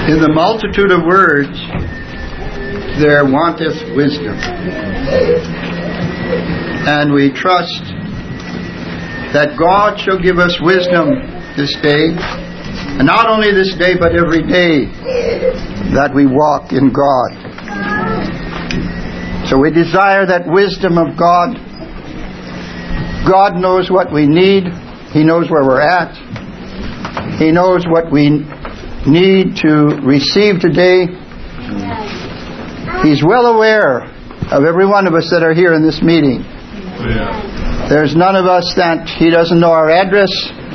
In the multitude of words there wanteth wisdom. And we trust that God shall give us wisdom this day. And not only this day, but every day that we walk in God. So we desire that wisdom of God. God knows what we need. He knows where we're at. He knows what we need to receive today. He's well aware of every one of us that are here in this meeting. There's none of us that He doesn't know our address.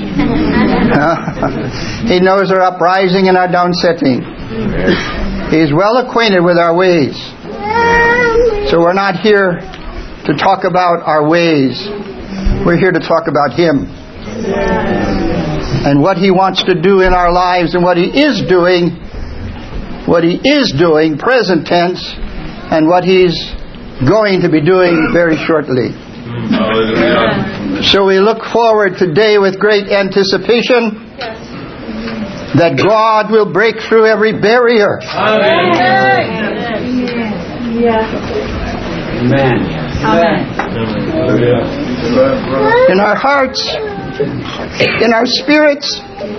He knows our uprising and our downsetting. He's well acquainted with our ways. So we're not here to talk about our ways. We're here to talk about Him. And what He wants to do in our lives and what He is doing. What He is doing, present tense, and what He's going to be doing very shortly. So we look forward today with great anticipation that God will break through every barrier. In our hearts, in our spirits,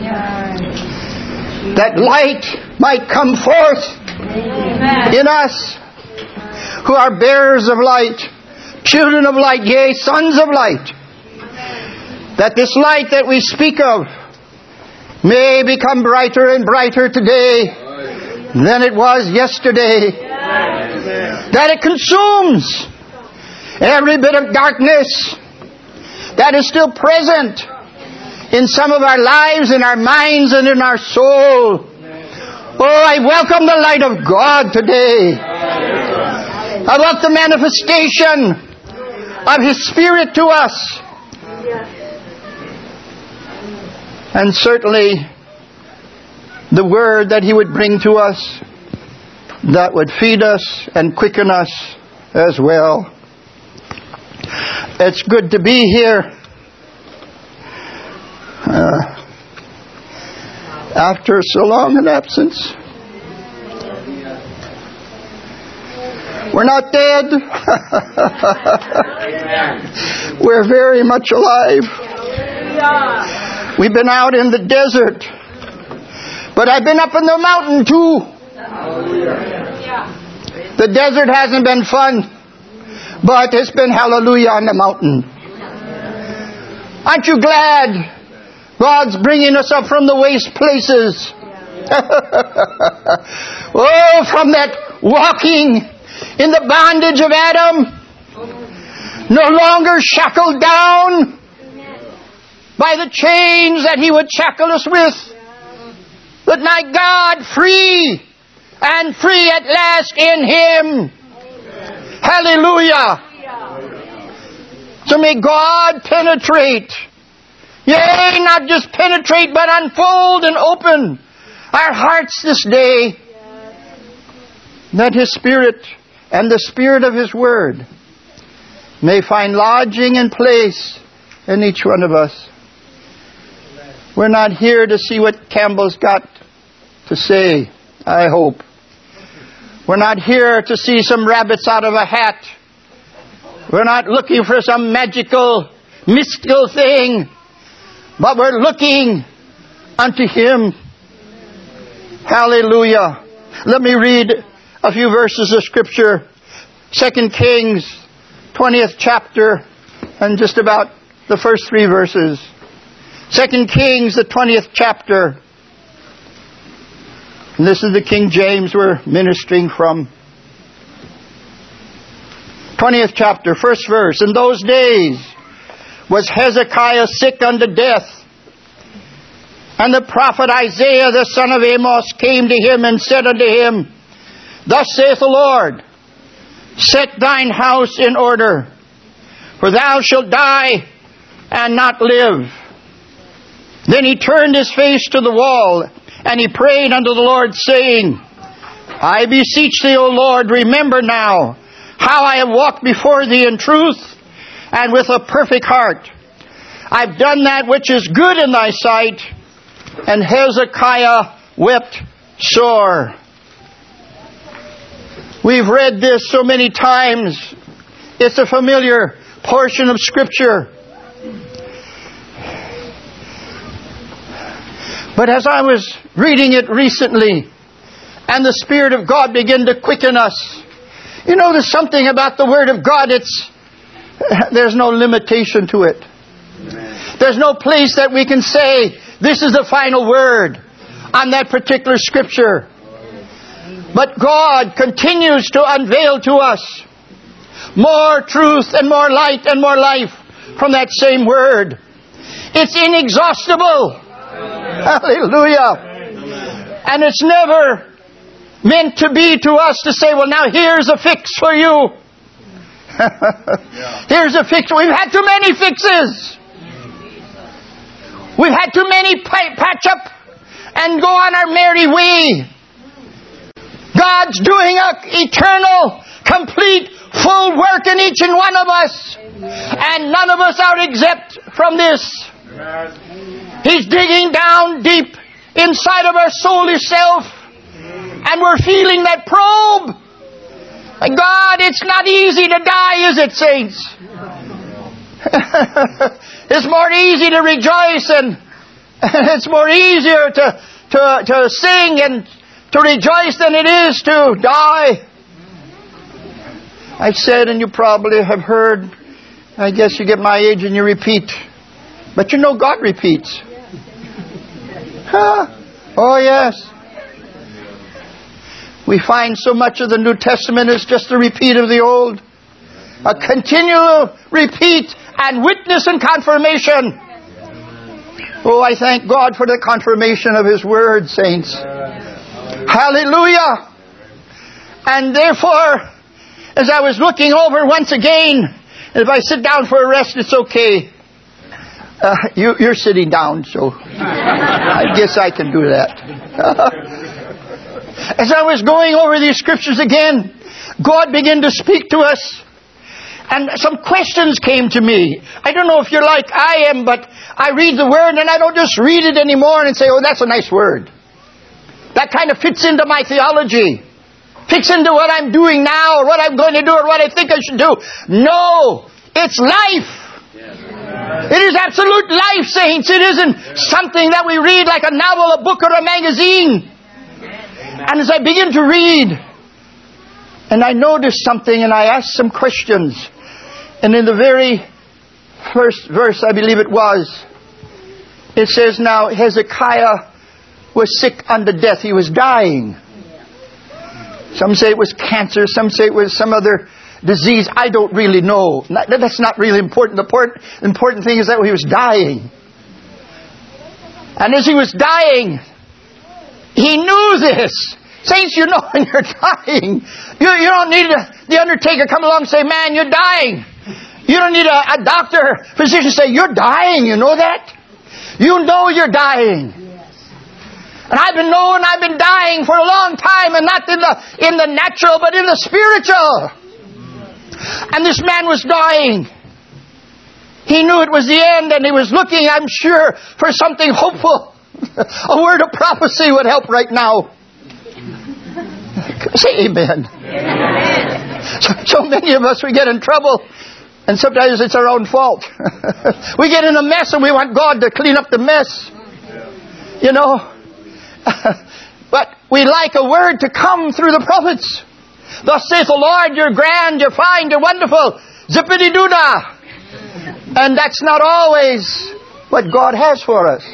that light might come forth in us who are bearers of light, children of light, yea, sons of light. That this light that we speak of may become brighter and brighter today than it was yesterday. That it consumes every bit of darkness that is still present in some of our lives, in our minds, and in our soul. Oh, I welcome the light of God today. I want the manifestation of His Spirit to us. And certainly the Word that He would bring to us that would feed us and quicken us as well. It's good to be here. After so long an absence. We're not dead. We're very much alive. We've been out in the desert, but I've been up in the mountain too. The desert hasn't been fun, but it's been hallelujah on the mountain. Aren't you glad God's bringing us up from the waste places? Oh, from that walking in the bondage of Adam, no longer shackled down by the chains that he would shackle us with, but my God, free and free at last in Him. Hallelujah. So may God penetrate, yea, not just penetrate, but unfold and open our hearts this day, that His Spirit and the Spirit of His Word may find lodging and place in each one of us. We're not here to see what Campbell's got to say, I hope. We're not here to see some rabbits out of a hat. We're not looking for some magical, mystical thing, but we're looking unto Him. Hallelujah. Let me read a few verses of Scripture. 2 Kings, 20th chapter, and just about the first 3 verses. 2 Kings, the 20th chapter. And this is the King James we're ministering from. 20th chapter, first verse. In those days was Hezekiah sick unto death. And the prophet Isaiah the son of Amos came to him and said unto him, Thus saith the Lord, Set thine house in order, for thou shalt die and not live. Then he turned his face to the wall, and he prayed unto the Lord, saying, I beseech thee, O Lord, remember now how I have walked before thee in truth and with a perfect heart. I've done that which is good in thy sight. And Hezekiah wept sore. We've read this so many times. It's a familiar portion of Scripture. But as I was reading it recently, and the Spirit of God began to quicken us, you know, there's something about the Word of God, there's no limitation to it. There's no place that we can say, this is the final word on that particular Scripture. But God continues to unveil to us more truth and more light and more life from that same Word. It's inexhaustible. Hallelujah. And it's never meant to be to us to say, well, now here's a fix for you. Here's a fix. We've had too many fixes. We've had too many patch up and go on our merry way. God's doing an eternal, complete, full work in each and one of us. And none of us are exempt from this. He's digging down deep inside of our soulish self. And we're feeling that probe. God, it's not easy to die, is it, saints? It's more easy to rejoice, and it's more easier to sing and to rejoice than it is to die. I've said, and you probably have heard, I guess you get my age and you repeat. But you know God repeats. Huh? Oh yes. We find so much of the New Testament is just a repeat of the Old. A continual repeat and witness and confirmation. Oh, I thank God for the confirmation of His Word, saints. Hallelujah. And therefore, as I was looking over once again, if I sit down for a rest, it's okay. You're sitting down, so I guess I can do that. As I was going over these Scriptures again, God began to speak to us. And some questions came to me. I don't know if you're like I am, but I read the Word and I don't just read it anymore and say, oh, that's a nice word. That kind of fits into my theology. Fits into what I'm doing now or what I'm going to do or what I think I should do. No, it's life. It is absolute life, saints. It isn't something that we read like a novel, a book, or a magazine. And as I begin to read, and I noticed something, and I asked some questions. And in the very first verse, I believe it was, it says, now Hezekiah was sick unto death. He was dying. Some say it was cancer. Some say it was some other disease. I don't really know. That's not really important. The important thing is that he was dying. And as he was dying, he knew this. Saints, you know when you're dying. You don't need the undertaker come along and say, man, you're dying. You don't need a doctor, physician say, you're dying. You know that? You know you're dying. And I've been dying for a long time, and not in the natural, but in the spiritual. And this man was dying. He knew it was the end, and he was looking, I'm sure, for something hopeful. A word of prophecy would help right now. Say amen. So many of us, we get in trouble, and sometimes it's our own fault. We get in a mess, and we want God to clean up the mess. You know? But we like a word to come through the prophets. Thus saith the Lord, you're grand, you're fine, you're wonderful. Zippity-doo-dah. And that's not always what God has for us.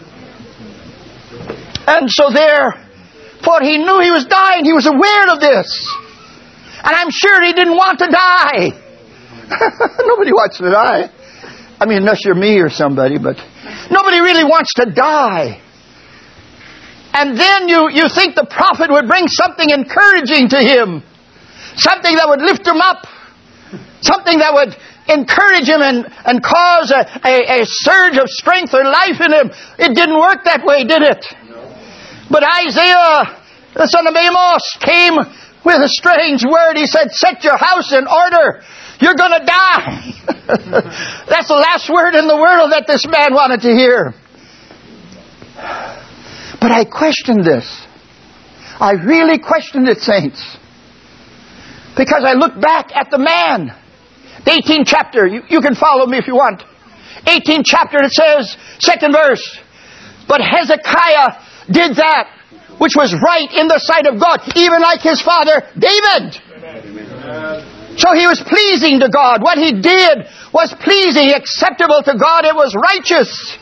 And so for he knew he was dying. He was aware of this. And I'm sure he didn't want to die. Nobody wants to die. I mean, unless you're me or somebody, but nobody really wants to die. And then you think the prophet would bring something encouraging to him. Something that would lift him up. Something that would encourage him and cause a surge of strength or life in him. It didn't work that way, did it? But Isaiah, the son of Amos, came with a strange word. He said, set your house in order. You're going to die. That's the last word in the world that this man wanted to hear. But I questioned this. I really questioned it, saints. Because I looked back at the man. The 18th chapter. You can follow me if you want. 18th chapter, it says, 2nd verse. But Hezekiah did that which was right in the sight of God, even like his father David. Amen. So he was pleasing to God. What he did was pleasing, acceptable to God. It was righteous.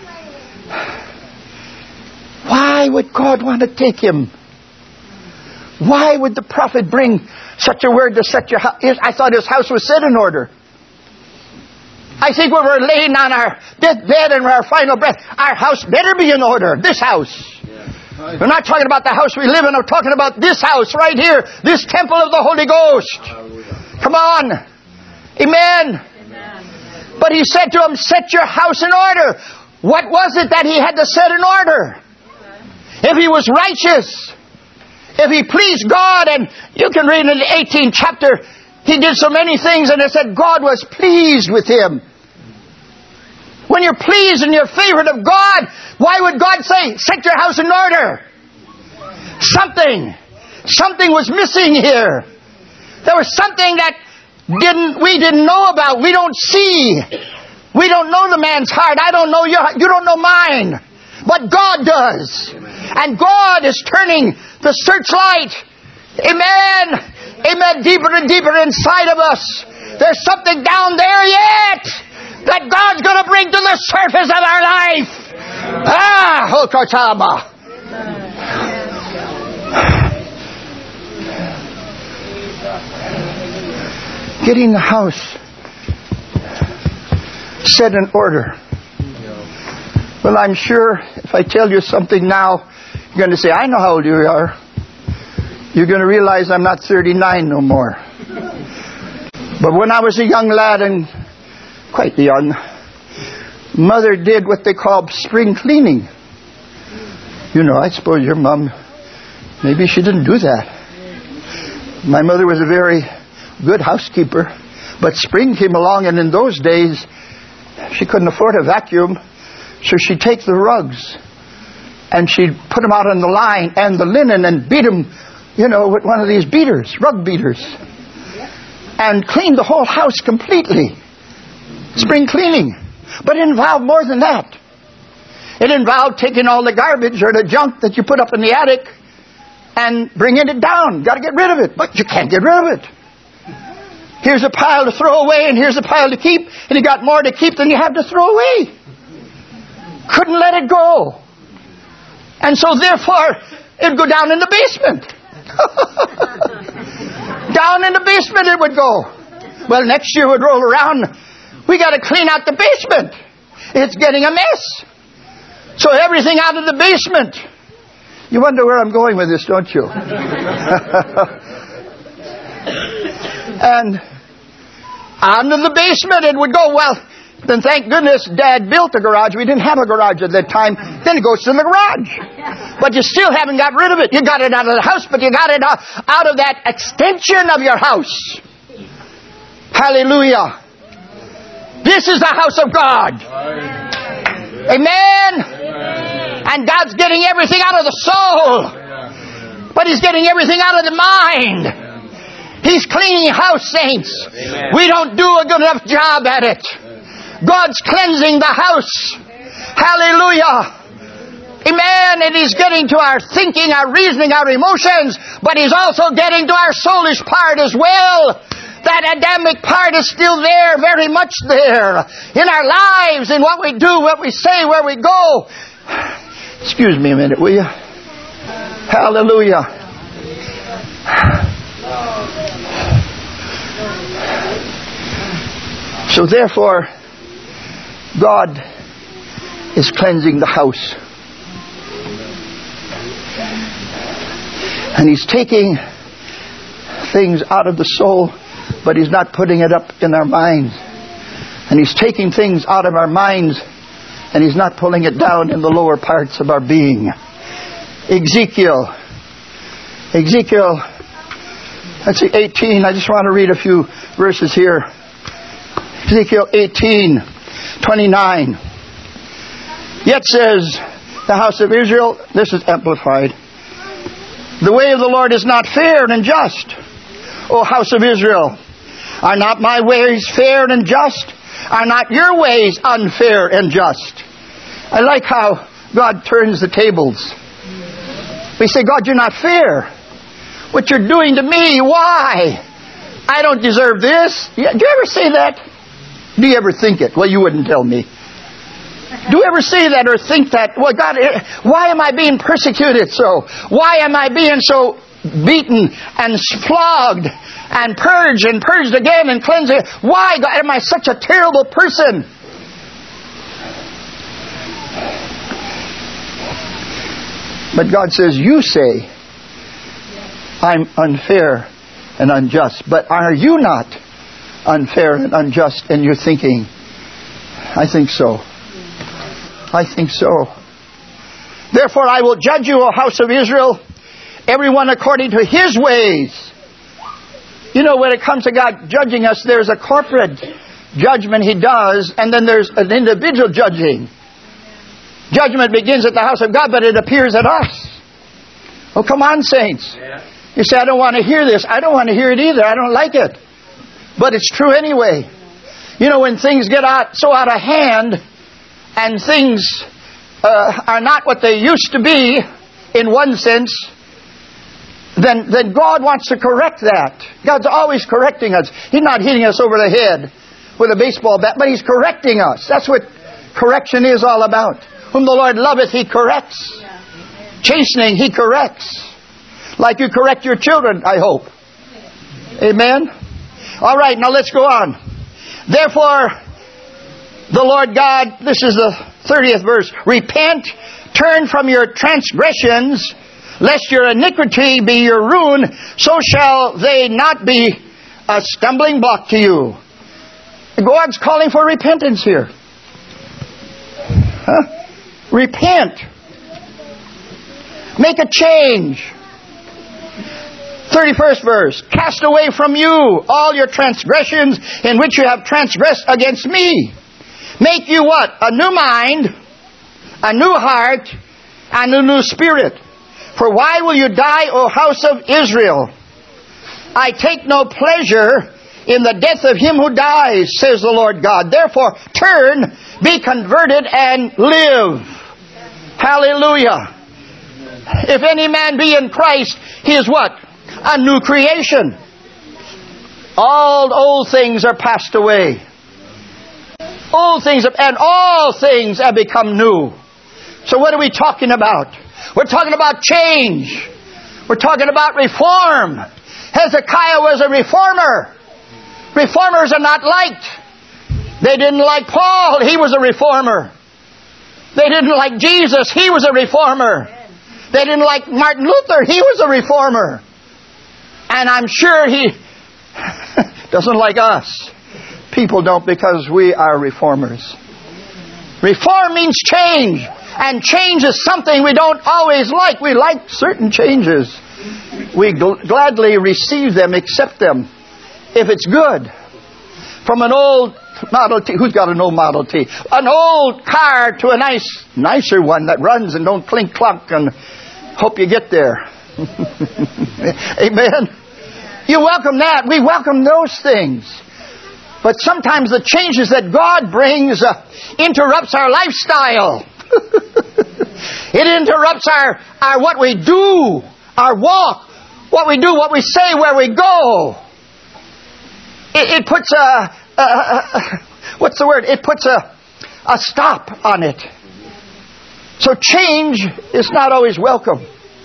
Why would God want to take him? Why would the prophet bring such a word to set your house? I thought his house was set in order. I think when we're laying on our deathbed and our final breath, our house better be in order. This house. We're not talking about the house we live in. We're talking about this house right here. This temple of the Holy Ghost. Come on. Amen. But he said to him, set your house in order. What was it that he had to set in order? If he was righteous, if he pleased God, and you can read in the 18th chapter, he did so many things, and it said God was pleased with him. When you're pleased and you're favored of God, why would God say, set your house in order? Something was missing here. There was something that we didn't know about. We don't see. We don't know the man's heart. I don't know your heart. You don't know mine. But God does. And God is turning the searchlight. Amen. Amen. Deeper and deeper inside of us. There's something down there yet that God's going to bring to the surface of our life. Hokachama. Getting the house set in order. Well, I'm sure if I tell you something now, you're going to say, I know how old you are. You're going to realize I'm not 39 no more. But when I was a young lad, and quite young, Mother did what they call spring cleaning. You know, I suppose your mom, maybe she didn't do that. My mother was a very good housekeeper, but spring came along, and in those days, she couldn't afford a vacuum, so she'd take the rugs, and she'd put them out on the line, and the linen, and beat them, with one of these beaters, rug beaters, and clean the whole house completely. Spring cleaning. But it involved more than that. It involved taking all the garbage or the junk that you put up in the attic and bringing it down. Got to get rid of it. But you can't get rid of it. Here's a pile to throw away and here's a pile to keep. And you got more to keep than you have to throw away. Couldn't let it go. And so therefore, it'd go down in the basement. Down in the basement it would go. Well, next year would roll around. We got to clean out the basement. It's getting a mess. So everything out of the basement. You wonder where I'm going with this, don't you? And out of the basement it would go. Well, then thank goodness Dad built a garage. We didn't have a garage at that time. Then it goes to the garage. But you still haven't got rid of it. You got it out of the house, but you got it out of that extension of your house. Hallelujah. This is the house of God. Amen. And God's getting everything out of the soul. But He's getting everything out of the mind. He's cleaning house, saints. We don't do a good enough job at it. God's cleansing the house. Hallelujah. Amen. And He's getting to our thinking, our reasoning, our emotions. But He's also getting to our soulish part as well. That Adamic part is still there, very much there. In our lives, in what we do, what we say, where we go. Excuse me a minute, will you? Hallelujah. So therefore, God is cleansing the house. And He's taking things out of the soul, but He's not putting it up in our minds. And He's taking things out of our minds, and He's not pulling it down in the lower parts of our being. Ezekiel, let's see, 18. I just want to read a few verses here. Ezekiel 18:29. Yet says the house of Israel, this is amplified. The way of the Lord is not fair and just. O house of Israel, are not my ways fair and just? Are not your ways unfair and just? I like how God turns the tables. We say, God, you're not fair. What you're doing to me, why? I don't deserve this. Do you ever say that? Do you ever think it? Well, you wouldn't tell me. Do you ever say that or think that? Well, God, why am I being persecuted so? Why am I being so beaten and flogged and purged again and cleansed? Why, God, am I such a terrible person? But God says, you say, I'm unfair and unjust. But are you not unfair and unjust in your thinking? I think so. I think so. Therefore I will judge you, O house of Israel, everyone according to his ways. You know, when it comes to God judging us, there's a corporate judgment He does, and then there's an individual judging. Judgment begins at the house of God, but it appears at us. Oh, come on, saints. You say, I don't want to hear this. I don't want to hear it either. I don't like it. But it's true anyway. You know, when things get so out of hand, and things are not what they used to be, in one sense, then God wants to correct that. God's always correcting us. He's not hitting us over the head with a baseball bat, but He's correcting us. That's what correction is all about. Whom the Lord loveth, He corrects. Chastening, He corrects. Like you correct your children, I hope. Amen? All right, now let's go on. Therefore, the Lord God, this is the 30th verse, repent, turn from your transgressions, lest your iniquity be your ruin, so shall they not be a stumbling block to you. God's calling for repentance here. Repent. Make a change. 31st verse. Cast away from you all your transgressions in which you have transgressed against me. Make you what? A new mind, a new heart, and a new spirit. For why will you die, O house of Israel? I take no pleasure in the death of him who dies, says the Lord God. Therefore, turn, be converted, and live. Hallelujah. If any man be in Christ, he is what? A new creation. All old things are passed away. All things and all things have become new. So what are we talking about? We're talking about change. We're talking about reform. Hezekiah was a reformer. Reformers are not liked. They didn't like Paul. He was a reformer. They didn't like Jesus. He was a reformer. They didn't like Martin Luther. He was a reformer. And I'm sure he doesn't like us. People don't, because we are reformers. Reform means change. And change is something we don't always like. We like certain changes. We gladly receive them, accept them, if it's good. From an old Model T. Who's got an old Model T? An old car to a nicer one that runs and don't clink clunk, and hope you get there. Amen. You welcome that. We welcome those things. But sometimes the changes that God brings interrupts our lifestyle. It interrupts our what we do, our walk, what we do, what we say, where we go. It puts what's the word? It puts a stop on it. So change is not always welcome.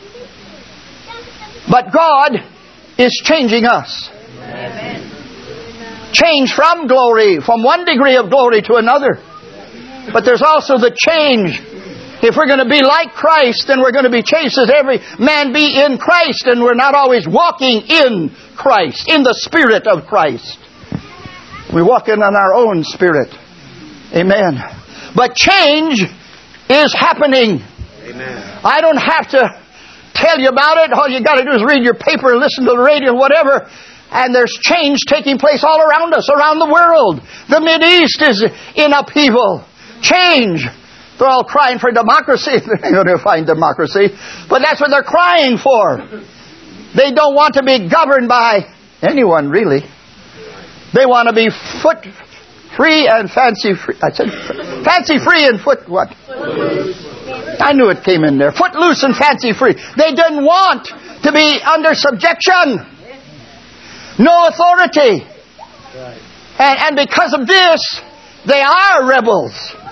But God is changing us. Amen. Change from glory, from one degree of glory to another. But there's also the change. If we're going to be like Christ, then we're going to be changed as every man be in Christ, and we're not always walking in Christ, in the Spirit of Christ. We're walking on our own spirit. Amen. But change is happening. Amen. I don't have to tell you about it. All you got to do is read your paper and listen to the radio, whatever. And there's change taking place all around us, around the world. The Mideast is in upheaval. Change. They're all crying for democracy. They're not going to find democracy. But that's what they're crying for. They don't want to be governed by anyone, really. They want to be foot free and fancy free. I said fancy free and foot what? I knew it came in there. Foot loose and fancy free. They didn't want to be under subjection. No authority. And because of this, they are rebels.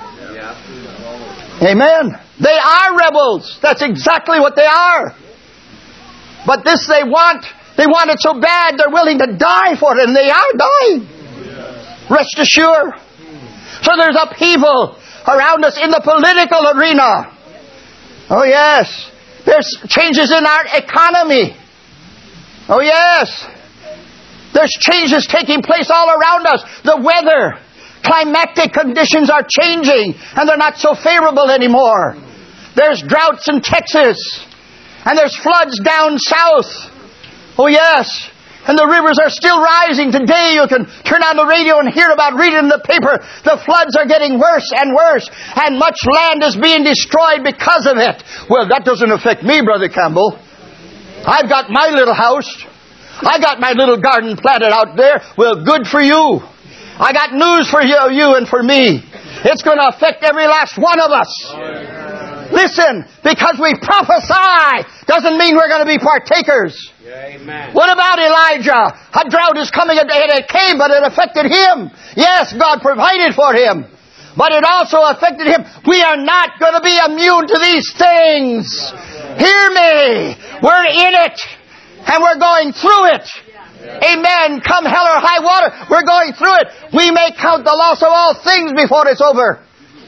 Amen. They are rebels. That's exactly what they are. But this they want. They want it so bad they're willing to die for it. And they are dying. Rest assured. So there's upheaval around us in the political arena. Oh yes. There's changes in our economy. Oh yes. There's changes taking place all around us. The weather, climatic conditions are changing and they're not so favorable anymore. There's droughts in Texas and there's floods down south. Oh yes. And the rivers are still rising. Today you can turn on the radio and hear about, read in the paper, the floods are getting worse and worse and much land is being destroyed because of it. Well, that doesn't affect me, Brother Campbell. I've got my little house. I got my little garden planted out there. Well, good for you. I got news for you and for me. It's going to affect every last one of us. Listen, because we prophesy doesn't mean we're going to be partakers. Amen. What about Elijah? A drought is coming and it came, but it affected him. Yes, God provided for him. But it also affected him. We are not going to be immune to these things. Hear me. We're in it. And we're going through it. Amen. Come hell or high water, we're going through it. We may count the loss of all things before it's over.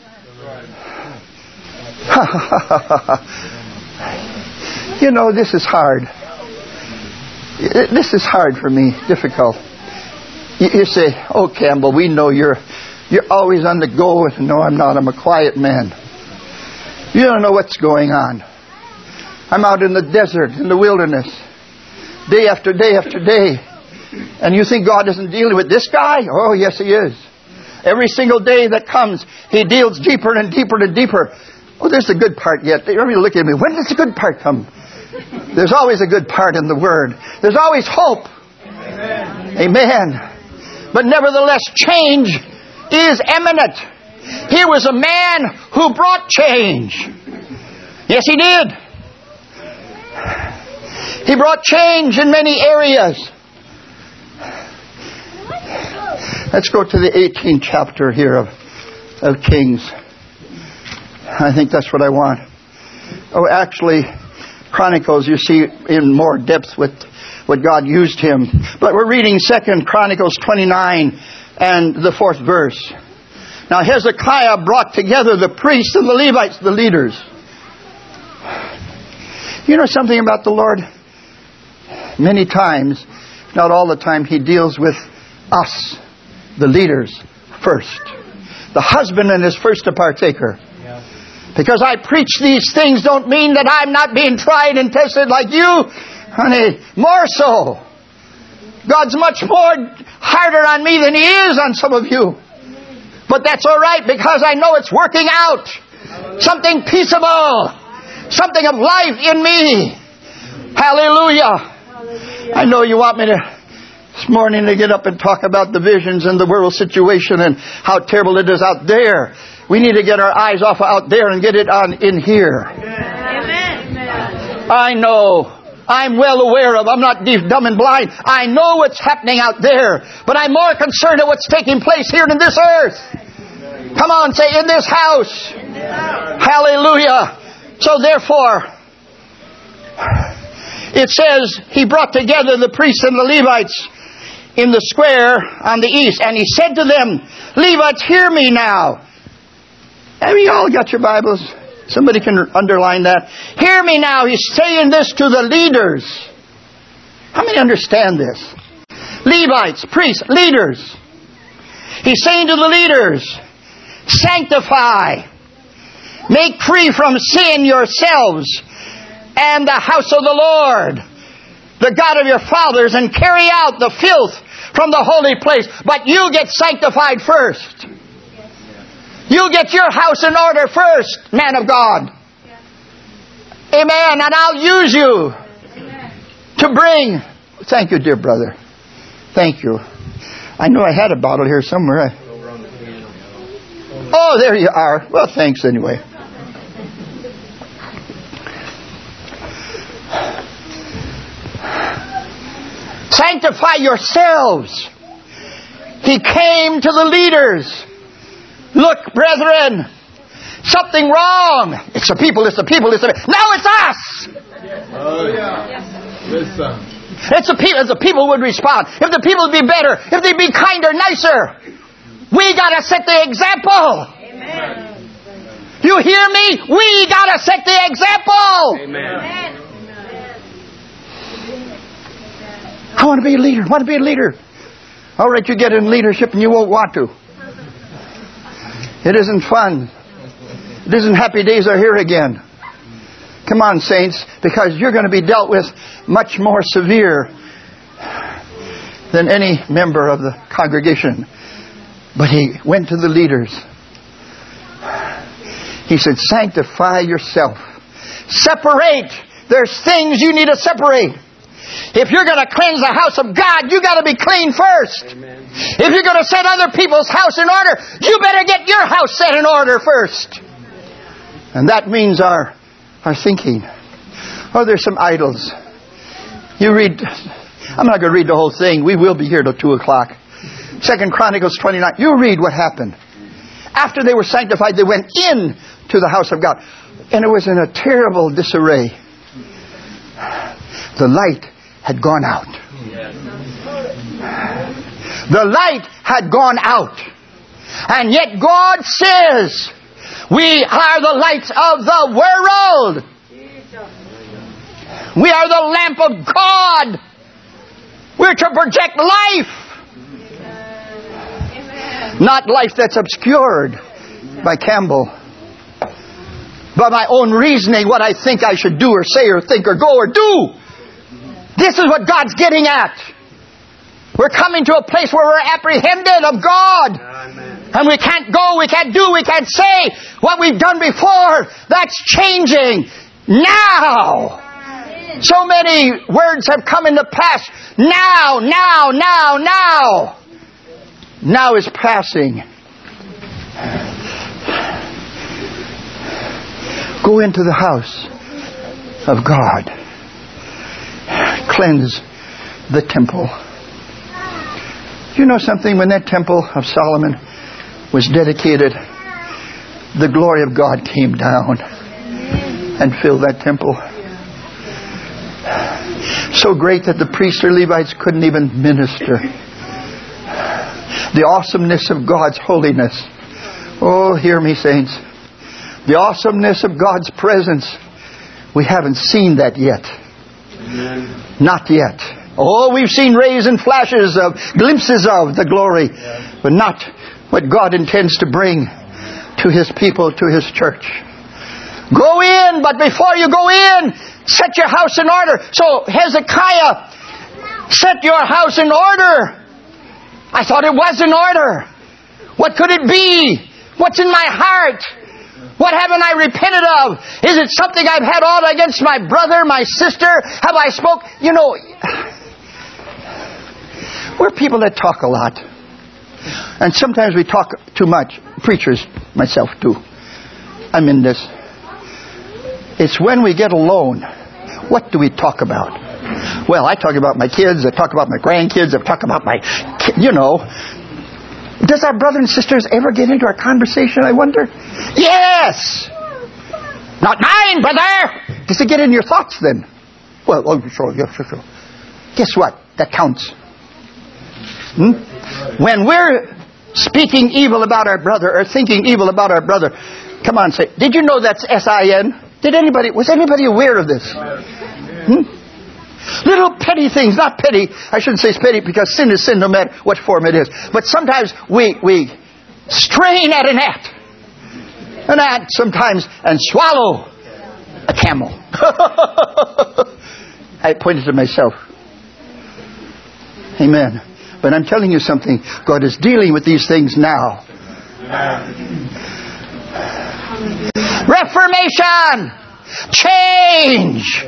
You know, this is hard. This is hard for me. Difficult. You say, oh, Campbell, we know you're always on the go. No, I'm not. I'm a quiet man. You don't know what's going on. I'm out in the desert, in the wilderness. Day after day after day. And you think God isn't dealing with this guy? Oh, yes, He is. Every single day that comes, He deals deeper and deeper and deeper. Oh, there's the good part yet. Everybody look at me. When does the good part come? There's always a good part in the Word. There's always hope. Amen. Amen. But nevertheless, change is imminent. He was a man who brought change. Yes, He did. He brought change in many areas. Let's go to the 18th chapter here of Kings. I think that's what I want. Oh, actually, Chronicles, you see in more depth with what God used him. But we're reading 2 Chronicles 29 and the 4th verse. Now Hezekiah brought together the priests and the Levites, the leaders. You know something about the Lord? Many times, not all the time, He deals with us, the leaders, first. The husbandman is first a partaker. Because I preach these things don't mean that I'm not being tried and tested like you. Honey, more so. God's much more harder on me than He is on some of you. But that's all right because I know it's working out. Something peaceable. Something of life in me. Hallelujah. I know you want me this morning to get up and talk about the visions and the world situation and how terrible it is out there. We need to get our eyes off of out there and get it on in here. Amen. I know. I'm well aware of. I'm not deaf, dumb, and blind. I know what's happening out there. But I'm more concerned at what's taking place here in this earth. Come on, say, in this house. Hallelujah. So therefore, it says, he brought together the priests and the Levites in the square on the east. And he said to them, Levites, hear me now. Have you all got your Bibles? Somebody can underline that. Hear me now. He's saying this to the leaders. How many understand this? Levites, priests, leaders. He's saying to the leaders, sanctify. Make free from sin yourselves and the house of the Lord, the God of your fathers, and carry out the filth from the holy place. But you get sanctified first. You get your house in order first, man of God. Amen. And I'll use you to bring. Thank you, dear brother. Thank you. I know I had a bottle here somewhere. Oh, there you are. Well, thanks anyway. Sanctify yourselves. He came to the leaders. Look, brethren, something wrong. It's the people, it's the people, it's the people. Now it's us. Oh, yeah. Listen. It's the people, as the people would respond. If the people would be better, if they'd be kinder, nicer. We got to set the example. Amen. You hear me? We got to set the example. Amen. I want to be a leader. I want to be a leader. All right, you get in leadership and you won't want to. It isn't fun. It isn't happy days are here again. Come on, saints, because you're going to be dealt with much more severe than any member of the congregation. But he went to the leaders. He said, sanctify yourself. Separate. There's things you need to separate. If you're going to cleanse the house of God, you got to be clean first. Amen. If you're going to set other people's house in order, you better get your house set in order first. And that means our thinking. Oh, there's some idols. You read, I'm not going to read the whole thing. We will be here till 2 o'clock. 2 Chronicles 29. You read what happened. After they were sanctified, they went in to the house of God. And it was in a terrible disarray. The light had gone out. The light had gone out. And yet God says, we are the lights of the world. We are the lamp of God. We're to project life. Not life that's obscured by Campbell. By my own reasoning, what I think I should do or say or think or go or do. This is what God's getting at. We're coming to a place where we're apprehended of God. Amen. And we can't go, we can't do, we can't say what we've done before. That's changing now. So many words have come in the past. Now. Now is passing. Go into the house of God. Cleanse the temple. You know something? When that temple of Solomon was dedicated, the glory of God came down and filled that temple. So great that the priests or Levites couldn't even minister. The awesomeness of God's holiness. Oh, hear me, saints. The awesomeness of God's presence. We haven't seen that yet. Amen. Not yet. Oh, we've seen rays and flashes of glimpses of the glory, but not what God intends to bring to His people, to His church. Go in, but before you go in, set your house in order. So Hezekiah, set your house in order. I thought it was in order. What could it be? What's in my heart? What haven't I repented of? Is it something I've had aught against my brother, my sister? Have I spoke? You know, we're people that talk a lot. And sometimes we talk too much. Preachers, myself too. I'm in this. It's when we get alone. What do we talk about? Well, I talk about my kids. I talk about my grandkids. I talk about my, you know. Does our brothers and sisters ever get into our conversation, I wonder? Yes! Not mine, brother! Does it get in your thoughts then? Well, sure. Guess what? That counts. When we're speaking evil about our brother or thinking evil about our brother, come on, say, did you know that's S-I-N? Was anybody aware of this? Little petty things, not petty. I shouldn't say petty because sin is sin no matter what form it is. But sometimes we strain at an ant sometimes and swallow a camel. I pointed to myself. Amen. But I'm telling you something. God is dealing with these things now. Reformation. Change.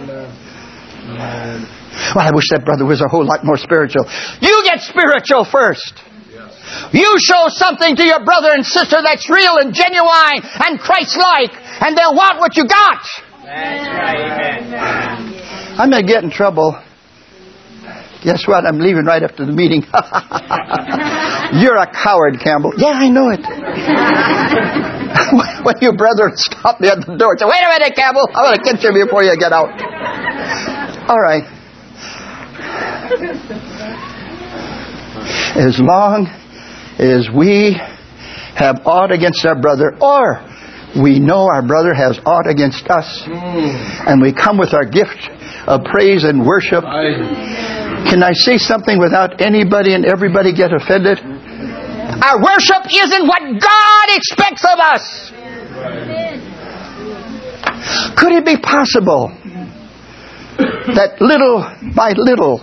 Well, I wish that brother was a whole lot more spiritual. You get spiritual first. You show something to your brother and sister that's real and genuine and Christ-like, and they'll want what you got. That's right. I'm going to get in trouble. Guess what? I'm leaving right after the meeting. You're a coward, Campbell. Yeah, I know it. When your brother stopped me at the door and said, wait a minute, Campbell. I want to catch you before you get out. All right. As long as we have aught against our brother, or we know our brother has aught against us, and we come with our gift of praise and worship, can I say something without anybody and everybody get offended? Our worship isn't what God expects of us. Could it be possible that little by little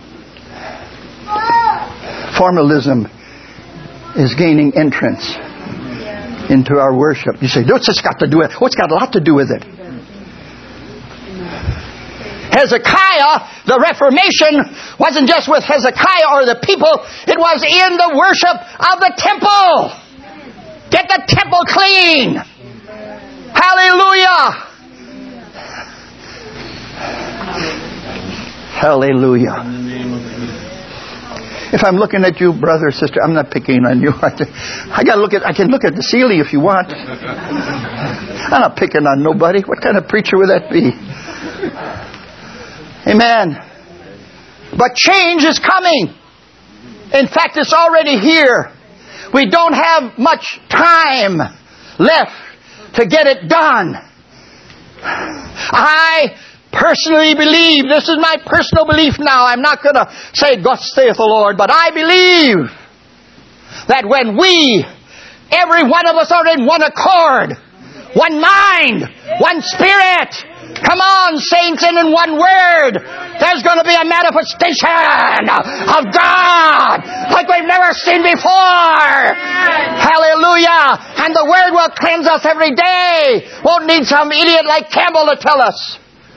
formalism is gaining entrance into our worship? You say, what's this got to do with it? What's got a lot to do with it? Hezekiah, the Reformation wasn't just with Hezekiah or the people. It was in the worship of the temple. Get the temple clean. Hallelujah. Hallelujah. If I'm looking at you, brother or sister, I'm not picking on you. I can look at the ceiling if you want. I'm not picking on nobody. What kind of preacher would that be? Amen. But change is coming. In fact, it's already here. We don't have much time left to get it done. I personally believe, this is my personal belief now, I'm not going to say, thus saith the Lord, but I believe that when we, every one of us, are in one accord, one mind, one spirit, come on, saints, and in one word, there's going to be a manifestation of God like we've never seen before. Hallelujah. And the word will cleanse us every day. Won't need some idiot like Campbell to tell us.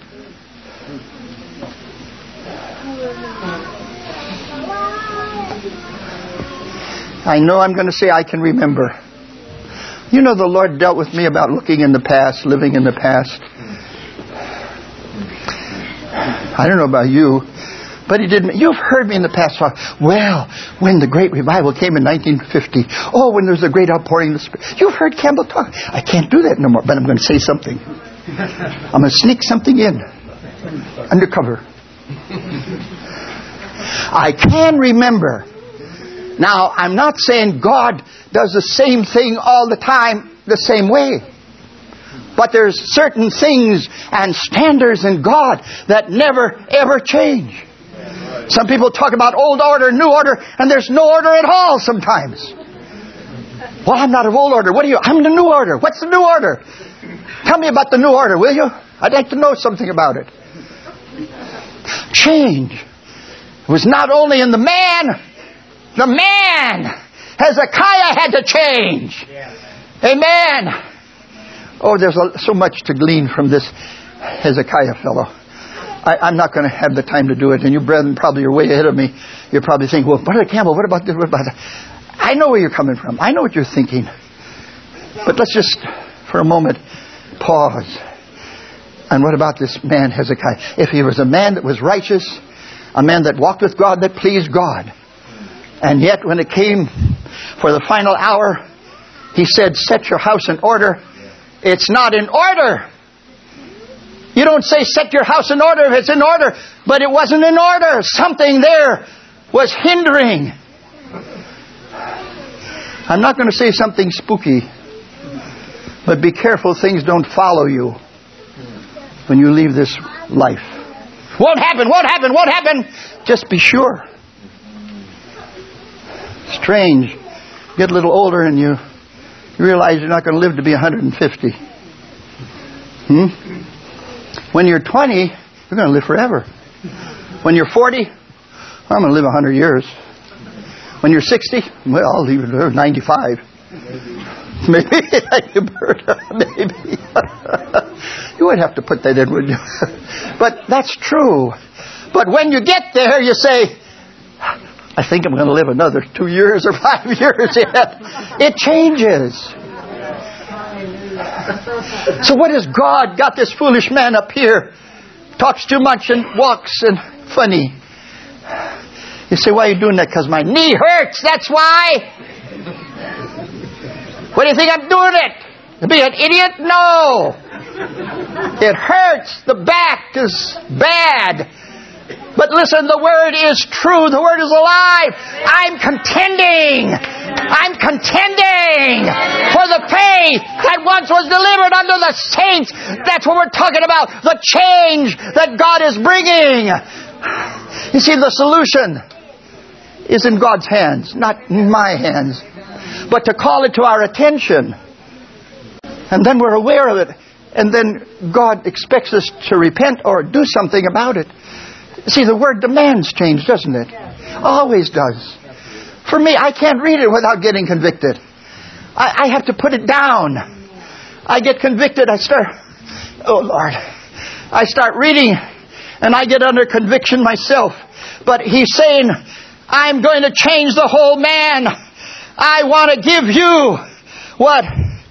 I know I'm going to say I can remember. You know, the Lord dealt with me about looking in the past, living in the past. I don't know about you, but He didn't. You've heard me in the past talk. Well, when the great revival came in 1950. Oh, when there was a great outpouring of the Spirit. You've heard Campbell talk. I can't do that no more, but I'm going to say something. I'm going to sneak something in. Undercover. I can remember. Now, I'm not saying God does the same thing all the time, the same way. But there's certain things and standards in God that never, ever change. Some people talk about old order, new order, and there's no order at all sometimes. Well, I'm not of old order. What are you? I'm the new order. What's the new order? Tell me about the new order, will you? I'd like to know something about it. Change. It was not only in the man. Hezekiah had to change. Amen. Oh, there's so much to glean from this Hezekiah fellow. I'm not going to have the time to do it. And you brethren probably are way ahead of me. You're probably thinking, well, Brother Campbell, what about this? What about that? I know where you're coming from. I know what you're thinking. But let's just, for a moment, pause. And what about this man Hezekiah? If he was a man that was righteous, a man that walked with God, that pleased God, and yet when it came for the final hour, he said, set your house in order. It's not in order. You don't say set your house in order if it's in order. But it wasn't in order. Something there was hindering. I'm not going to say something spooky. But be careful things don't follow you when you leave this life. Won't happen. Just be sure. Strange. Get a little older and you realize you're not going to live to be 150. When you're 20, you're going to live forever. When you're 40, I'm going to live 100 years. When you're 60, well, I'll leave it there, 95. Maybe. Maybe. You would have to put that in, wouldn't you? But that's true. But when you get there, you say, I think I'm going to live another 2 years or 5 years yet. It changes. So what has God got this foolish man up here? Talks too much and walks and funny. You say, why are you doing that? Because my knee hurts. That's why. What do you think I'm doing it? To be an idiot? No. It hurts. The back is bad. But listen, the Word is true. The Word is alive. I'm contending for the faith that once was delivered unto the saints. That's what we're talking about. The change that God is bringing. You see, the solution is in God's hands, not in my hands. But to call it to our attention. And then we're aware of it. And then God expects us to repent or do something about it. See, the word demands change, doesn't it? Always does. For me, I can't read it without getting convicted. I have to put it down. I get convicted, I start reading, and I get under conviction myself. But He's saying, I'm going to change the whole man. I want to give you what?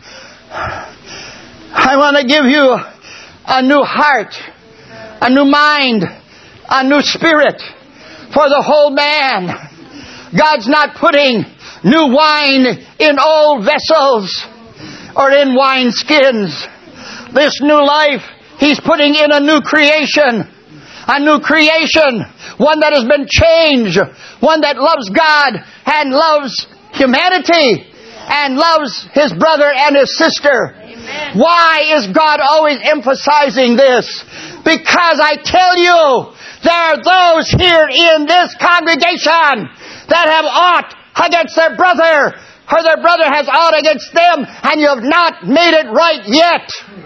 I want to give you a new heart, a new mind, a new spirit for the whole man. God's not putting new wine in old vessels or in wine skins. This new life He's putting in a new creation. A new creation. One that has been changed. One that loves God and loves humanity and loves his brother and his sister. Amen. Why is God always emphasizing this? Because I tell you, there are those here in this congregation that have aught against their brother, or their brother has aught against them, and you have not made it right yet.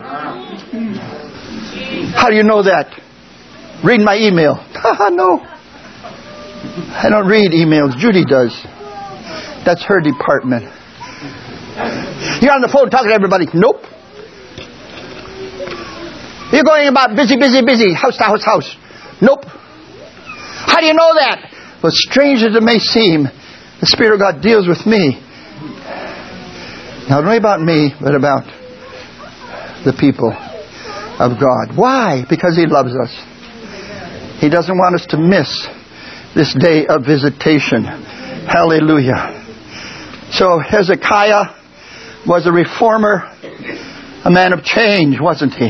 How do you know that? Read my email. No. I don't read emails. Judy does. That's her department. You're on the phone talking to everybody. Nope. You're going about busy, house to house. Nope. How do you know that? Well, strange as it may seem, the Spirit of God deals with me. Not only about me, but about the people of God. Why? Because He loves us. He doesn't want us to miss this day of visitation. Hallelujah. So Hezekiah was a reformer, a man of change, wasn't he?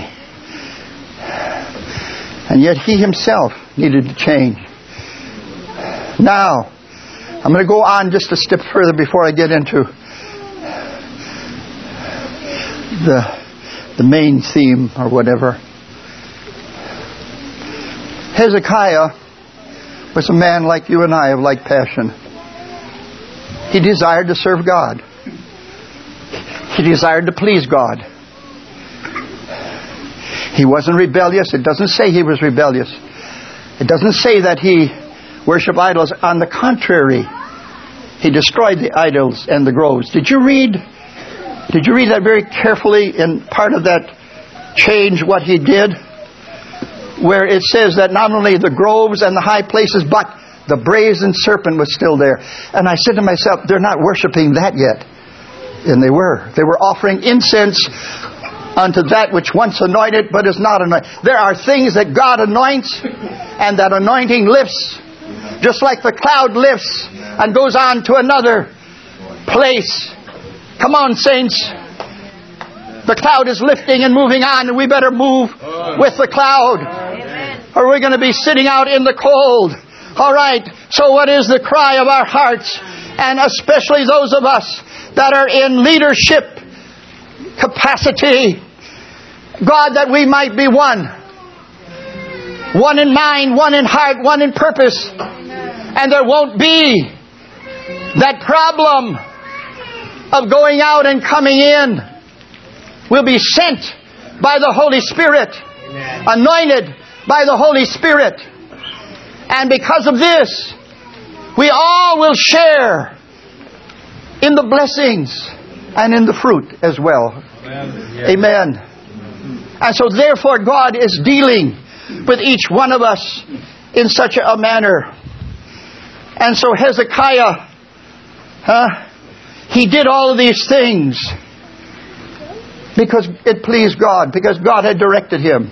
And yet he himself needed to change. Now, I'm going to go on just a step further before I get into the main theme or whatever. Hezekiah was a man like you and I of like passion. He desired to serve God. He desired to please God. He wasn't rebellious. It doesn't say he was rebellious. It doesn't say that he worshiped idols. On the contrary, he destroyed the idols and the groves. Did you read that very carefully in part of that change, what he did? Where it says that not only the groves and the high places, but the brazen serpent was still there. And I said to myself, they're not worshiping that yet. And they were. They were offering incense unto that which once anointed, but is not anointed. There are things that God anoints, and that anointing lifts. Just like the cloud lifts and goes on to another place. Come on, saints. The cloud is lifting and moving on, and we better move with the cloud. Amen. Or we're going to be sitting out in the cold. All right. So what is the cry of our hearts? And especially those of us that are in leadership capacity. God, that we might be one. One in mind, one in heart, one in purpose. And there won't be that problem of going out and coming in. We'll be sent by the Holy Spirit. Amen. Anointed by the Holy Spirit. And because of this, we all will share in the blessings and in the fruit as well. Amen. And so therefore God is dealing with each one of us in such a manner. And so Hezekiah, he did all of these things because it pleased God, because God had directed him.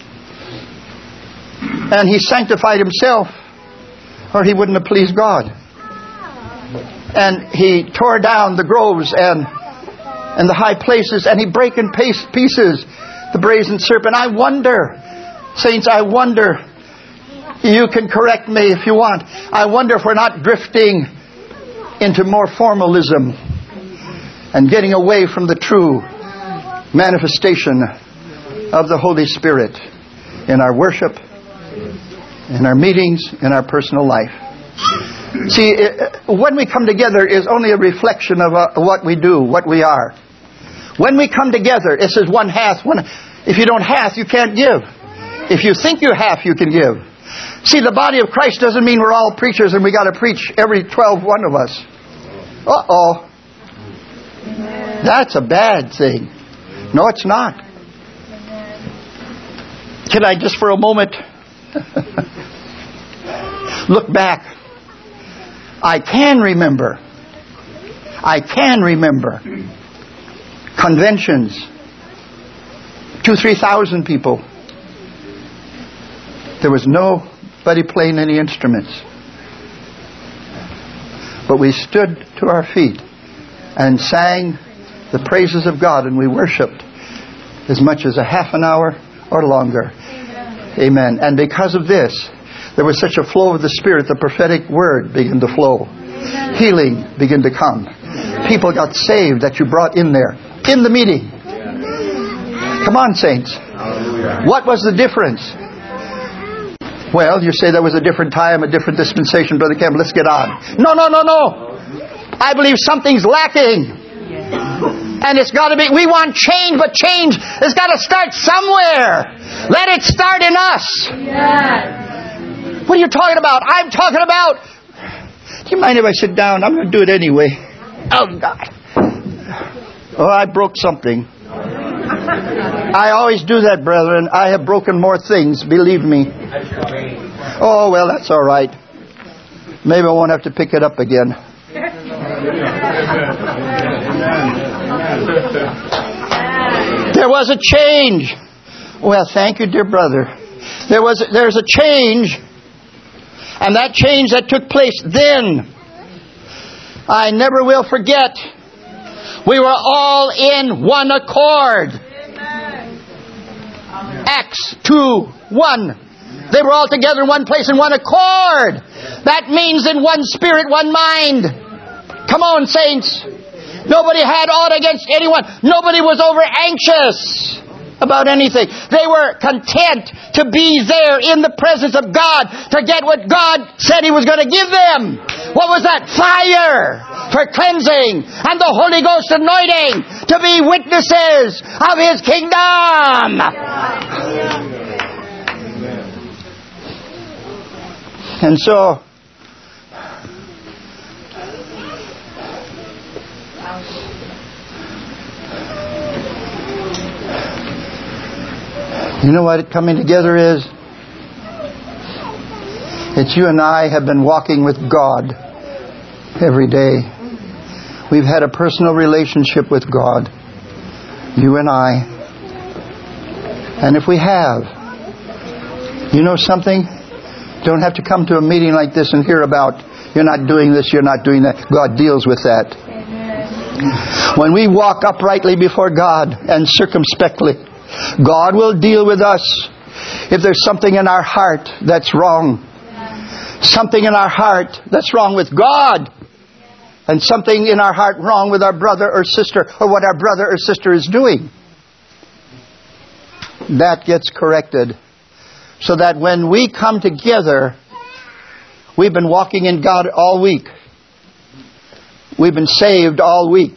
And he sanctified himself, or he wouldn't have pleased God. And he tore down the groves and the high places, and he brake in pieces the brazen serpent. I wonder, saints, I wonder, you can correct me if you want, I wonder if we're not drifting into more formalism and getting away from the true manifestation of the Holy Spirit in our worship, in our meetings, in our personal life. See, when we come together is only a reflection of what we do, what we are. When we come together, it says one hath. If you don't hath, you can't give. If you think you have, you can give. See, the body of Christ doesn't mean we're all preachers and we got to preach every 12 one of us. Uh-oh. That's a bad thing. No, it's not. Can I just for a moment look back? I can remember conventions, 2,000-3,000 people. There was nobody playing any instruments. But we stood to our feet and sang the praises of God, and we worshipped as much as a half an hour or longer. Amen. And because of this, there was such a flow of the Spirit, the prophetic word began to flow. Healing began to come. People got saved that you brought in there, in the meeting. Come on, saints. What was the difference? Well, you say there was a different time, a different dispensation, Brother Campbell. Let's get on. No. I believe something's lacking. And it's got to be, we want change, but change has got to start somewhere. Let it start in us. Yes. What are you talking about? I'm talking about, do you mind if I sit down? I'm going to do it anyway. Oh, God. Oh, I broke something. I always do that, brethren. I have broken more things, believe me. Oh, well, that's all right. Maybe I won't have to pick it up again. There was a change. Well, thank you, dear brother. There's a change. And that change that took place then, I never will forget. We were all in one accord. Acts 2:1. They were all together in one place in one accord. That means in one spirit, one mind. Come on, saints. Nobody had aught against anyone. Nobody was over anxious about anything. They were content to be there in the presence of God to get what God said He was going to give them. What was that? Fire for cleansing and the Holy Ghost anointing to be witnesses of His kingdom. And so, you know what coming together is? It's you and I have been walking with God every day. We've had a personal relationship with God. You and I. And if we have, you know something? Don't have to come to a meeting like this and hear about, you're not doing this, you're not doing that. God deals with that. Amen. When we walk uprightly before God and circumspectly, God will deal with us if there's something in our heart that's wrong. Something in our heart that's wrong with God. And something in our heart wrong with our brother or sister, or what our brother or sister is doing. That gets corrected. So that when we come together, we've been walking in God all week. We've been saved all week.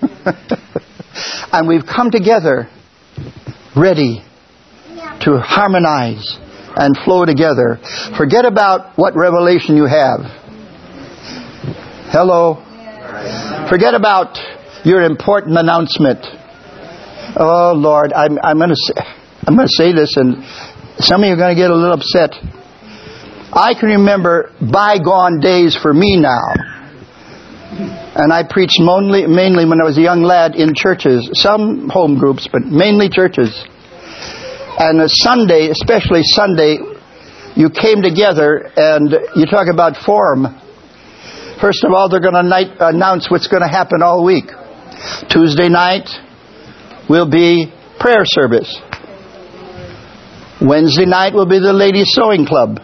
And we've come together ready to harmonize and flow together. Forget about what revelation you have. Hello. Forget about your important announcement. Oh Lord, I'm going to say this, and some of you are going to get a little upset. I can remember bygone days for me now. And I preached mainly when I was a young lad in churches, some home groups, but mainly churches. And a Sunday, especially Sunday, you came together and you talk about form. First of all, they're going to announce what's going to happen all week. Tuesday night will be prayer service. Wednesday night will be the ladies' sewing club.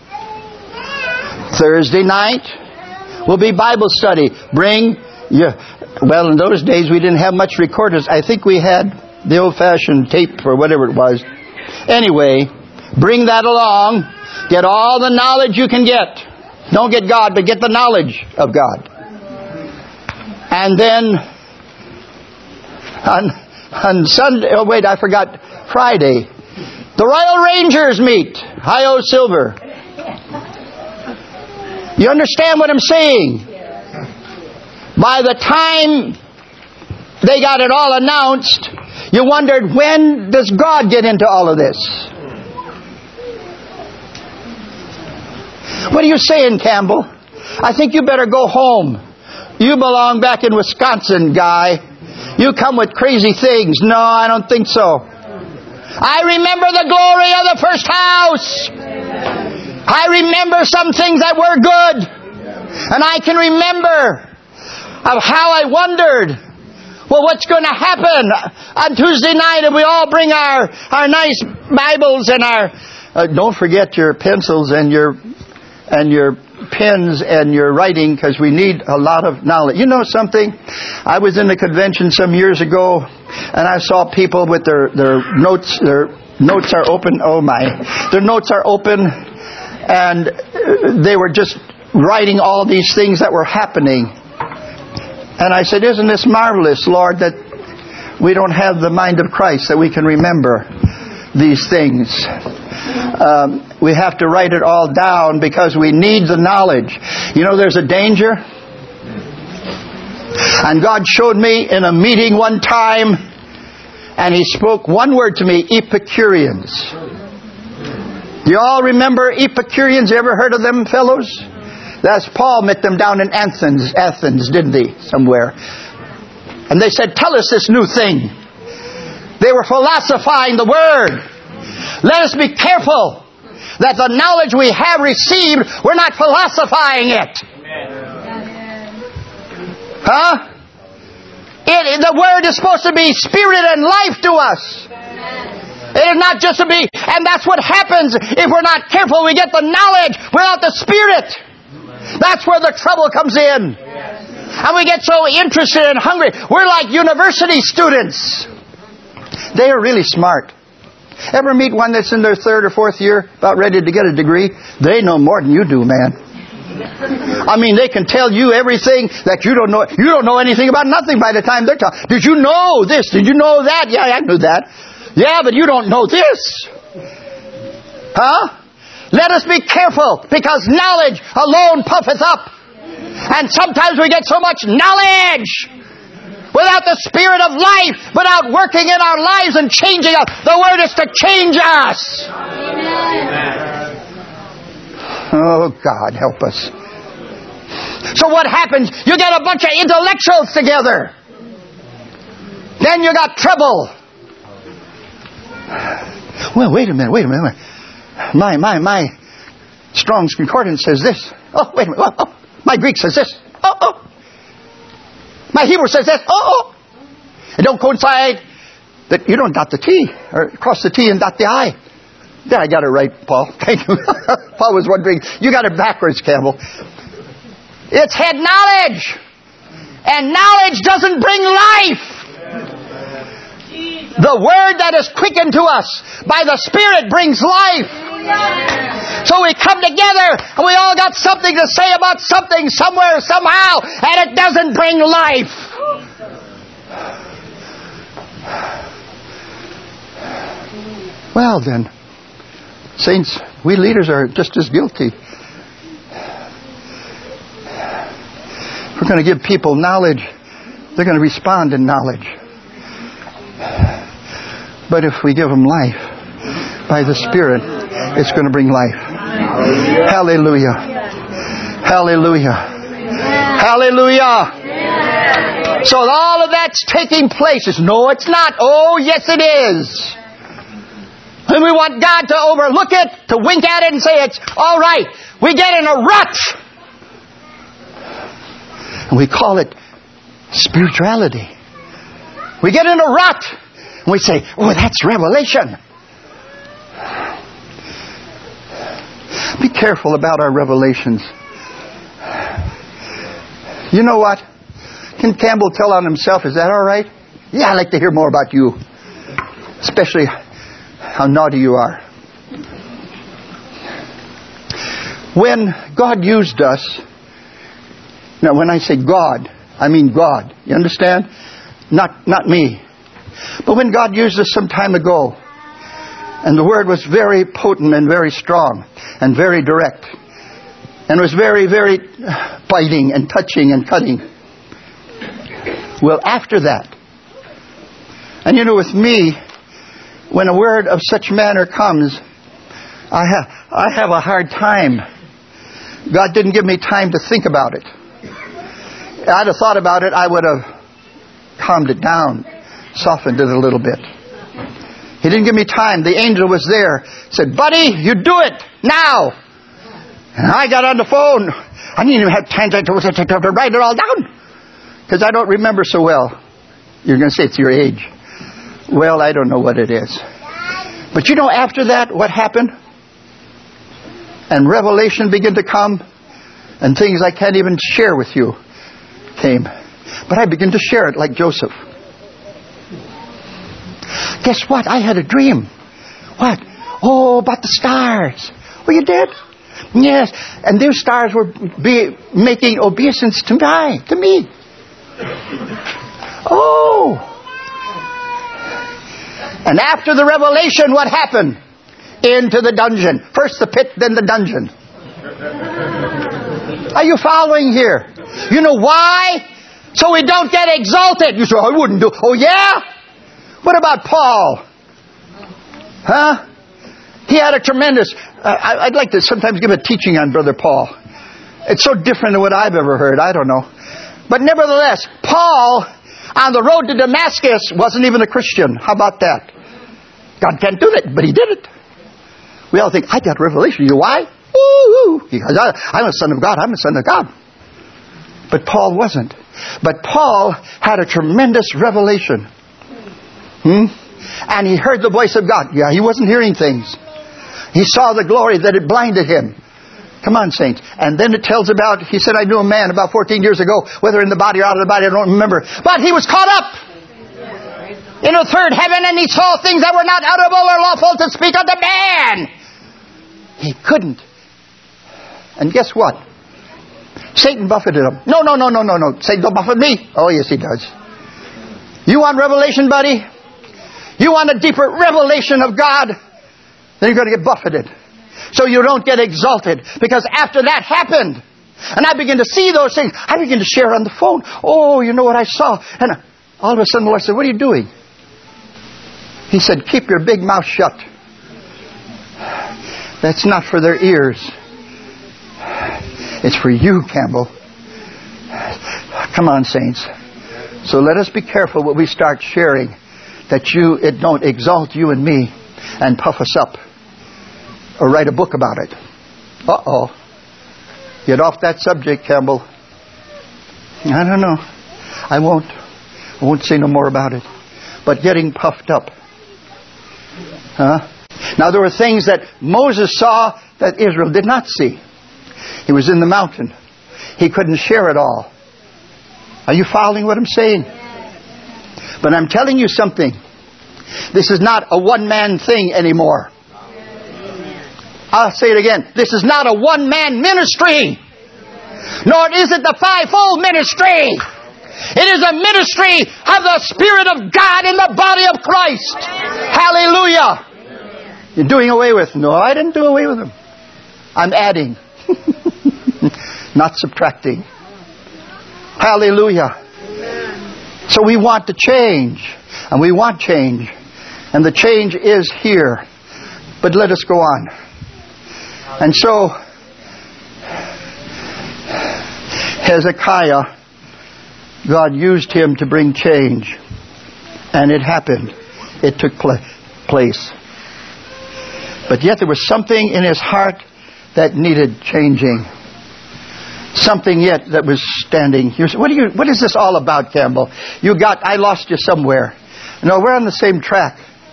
Thursday night will be Bible study. Well, in those days we didn't have much recorders. I think we had the old-fashioned tape or whatever it was. Anyway, bring that along. Get all the knowledge you can get. Don't get God, but get the knowledge of God. And then on Sunday, I forgot Friday. The Royal Rangers meet. Hi-O Silver. You understand what I'm saying? By the time they got it all announced, you wondered, when does God get into all of this? What are you saying, Campbell? I think you better go home. You belong back in Wisconsin, guy. You come with crazy things. No, I don't think so. I remember the glory of the first house. I remember some things that were good. And I can remember of how I wondered, well, what's going to happen on Tuesday night? And we all bring our nice Bibles and our... don't forget your pencils and your pens and your writing, because we need a lot of knowledge. You know something? I was in a convention some years ago, and I saw people with their notes. Their notes are open. Oh my! Their notes are open, and they were just writing all these things that were happening. And I said, "Isn't this marvelous, Lord, that we don't have the mind of Christ, that we can remember these things?" We have to write it all down because we need the knowledge. You know, there's a danger. And God showed me in a meeting one time, and He spoke one word to me: Epicureans. Do you all remember Epicureans? You ever heard of them, fellows? That's Paul met them down in Athens, didn't he? Somewhere. And they said, "Tell us this new thing." They were philosophizing the Word. Let us be careful that the knowledge we have received, we're not philosophizing it. Huh? The Word is supposed to be spirit and life to us. It is not just to be... And that's what happens if we're not careful. We get the knowledge without the Spirit. That's where the trouble comes in. And we get so interested and hungry. We're like university students. They are really smart. Ever meet one that's in their third or fourth year, about ready to get a degree? They know more than you do, man. I mean, they can tell you everything that you don't know. You don't know anything about nothing by the time they're talking. Did you know this? Did you know that? Yeah, I knew that. Yeah, but you don't know this. Huh? Let us be careful, because knowledge alone puffeth up. And sometimes we get so much knowledge without the Spirit of life, without working in our lives and changing us. The Word is to change us. Amen. Oh, God, help us. So what happens? You get a bunch of intellectuals together. Then you got trouble. Well, wait a minute. My Strong's Concordance says this. Oh, wait a minute. Oh, my Greek says this. Oh. My Hebrew says this. Oh. It don't coincide. That you don't dot the T, or cross the T and dot the I. There, I got it right, Paul. Thank you. Paul was wondering. You got it backwards, Campbell. It's head knowledge. And knowledge doesn't bring life. The Word that is quickened to us by the Spirit brings life. So we come together and we all got something to say about something somewhere, somehow, and it doesn't bring life. Well then, saints, we leaders are just as guilty. We're going to give people knowledge They're going to respond in knowledge. But if we give them life by the Spirit, it's going to bring life. Hallelujah. Hallelujah. Hallelujah. So all of that's taking place. No, it's not. Oh, yes, it is. And we want God to overlook it, to wink at it and say it's all right. We get in a rut. And we call it spirituality. We get in a rut. And we say, oh, that's revelation. Be careful about our revelations. You know what? Can Campbell tell on himself? Is that all right? Yeah, I'd like to hear more about you. Especially how naughty you are. When God used us, now when I say God, I mean God. You understand? Not me. But when God used us some time ago, and the Word was very potent and very strong and very direct, and was very, very biting and touching and cutting. Well, after that, and you know, with me, when a word of such manner comes, I have a hard time. God didn't give me time to think about it. If I'd have thought about it, I would have calmed it down, softened it a little bit. He didn't give me time. The angel was there. Said, buddy, you do it now. And I got on the phone. I didn't even have time to write it all down. Because I don't remember so well. You're going to say it's your age. Well, I don't know what it is. But you know, after that, what happened? And revelation began to come. And things I can't even share with you came. But I began to share it like Joseph. Guess what? I had a dream. What? Oh, about the stars. Oh, you did? Yes. And those stars were making obeisance to me. Oh. And after the revelation, what happened? Into the dungeon. First the pit, then the dungeon. Are you following here? You know why? So we don't get exalted. You say, I wouldn't do. Oh, yeah? What about Paul? Huh? He had a tremendous... I'd like to sometimes give a teaching on Brother Paul. It's so different than what I've ever heard. I don't know. But nevertheless, Paul, on the road to Damascus, wasn't even a Christian. How about that? God can't do that, but he did it. We all think, I got revelation. You know why? Ooh, because I'm a son of God. I'm a son of God. But Paul wasn't. But Paul had a tremendous revelation. And he heard the voice of God. Yeah, he wasn't hearing things. He saw the glory that it blinded him. Come on, saints. And then it tells about, he said, I knew a man about 14 years ago, whether in the body or out of the body, I don't remember. But he was caught up in a third heaven, and he saw things that were not audible or lawful to speak unto man. He couldn't. And guess what? Satan buffeted him. No. Satan don't buffet me. Oh, yes, he does. You want revelation, buddy? You want a deeper revelation of God? Then you're going to get buffeted. So you don't get exalted. Because after that happened, and I began to see those things, I began to share on the phone. Oh, you know what I saw? And all of a sudden the Lord said, what are you doing? He said, keep your big mouth shut. That's not for their ears. It's for you, Campbell. Come on, saints. So let us be careful what we start sharing, that it don't exalt you and me and puff us up or write a book about it. Uh-oh. Get off that subject, Campbell. I don't know. I won't say no more about it. But getting puffed up. Now there were things that Moses saw that Israel did not see. He was in the mountain. He couldn't share it all. Are you following what I'm saying? But I'm telling you something. This is not a one-man thing anymore. I'll say it again. This is not a one-man ministry. Nor is it the fivefold ministry. It is a ministry of the Spirit of God in the body of Christ. Hallelujah. You're doing away with. No, I didn't do away with them. I'm adding. Not subtracting. Hallelujah. So we want to change. And we want change. And the change is here. But let us go on. And so, Hezekiah, God used him to bring change. And it happened. It took place. But yet there was something in his heart that needed changing. Something yet that was standing. What is this all about, Campbell? I lost you somewhere. No, we're on the same track.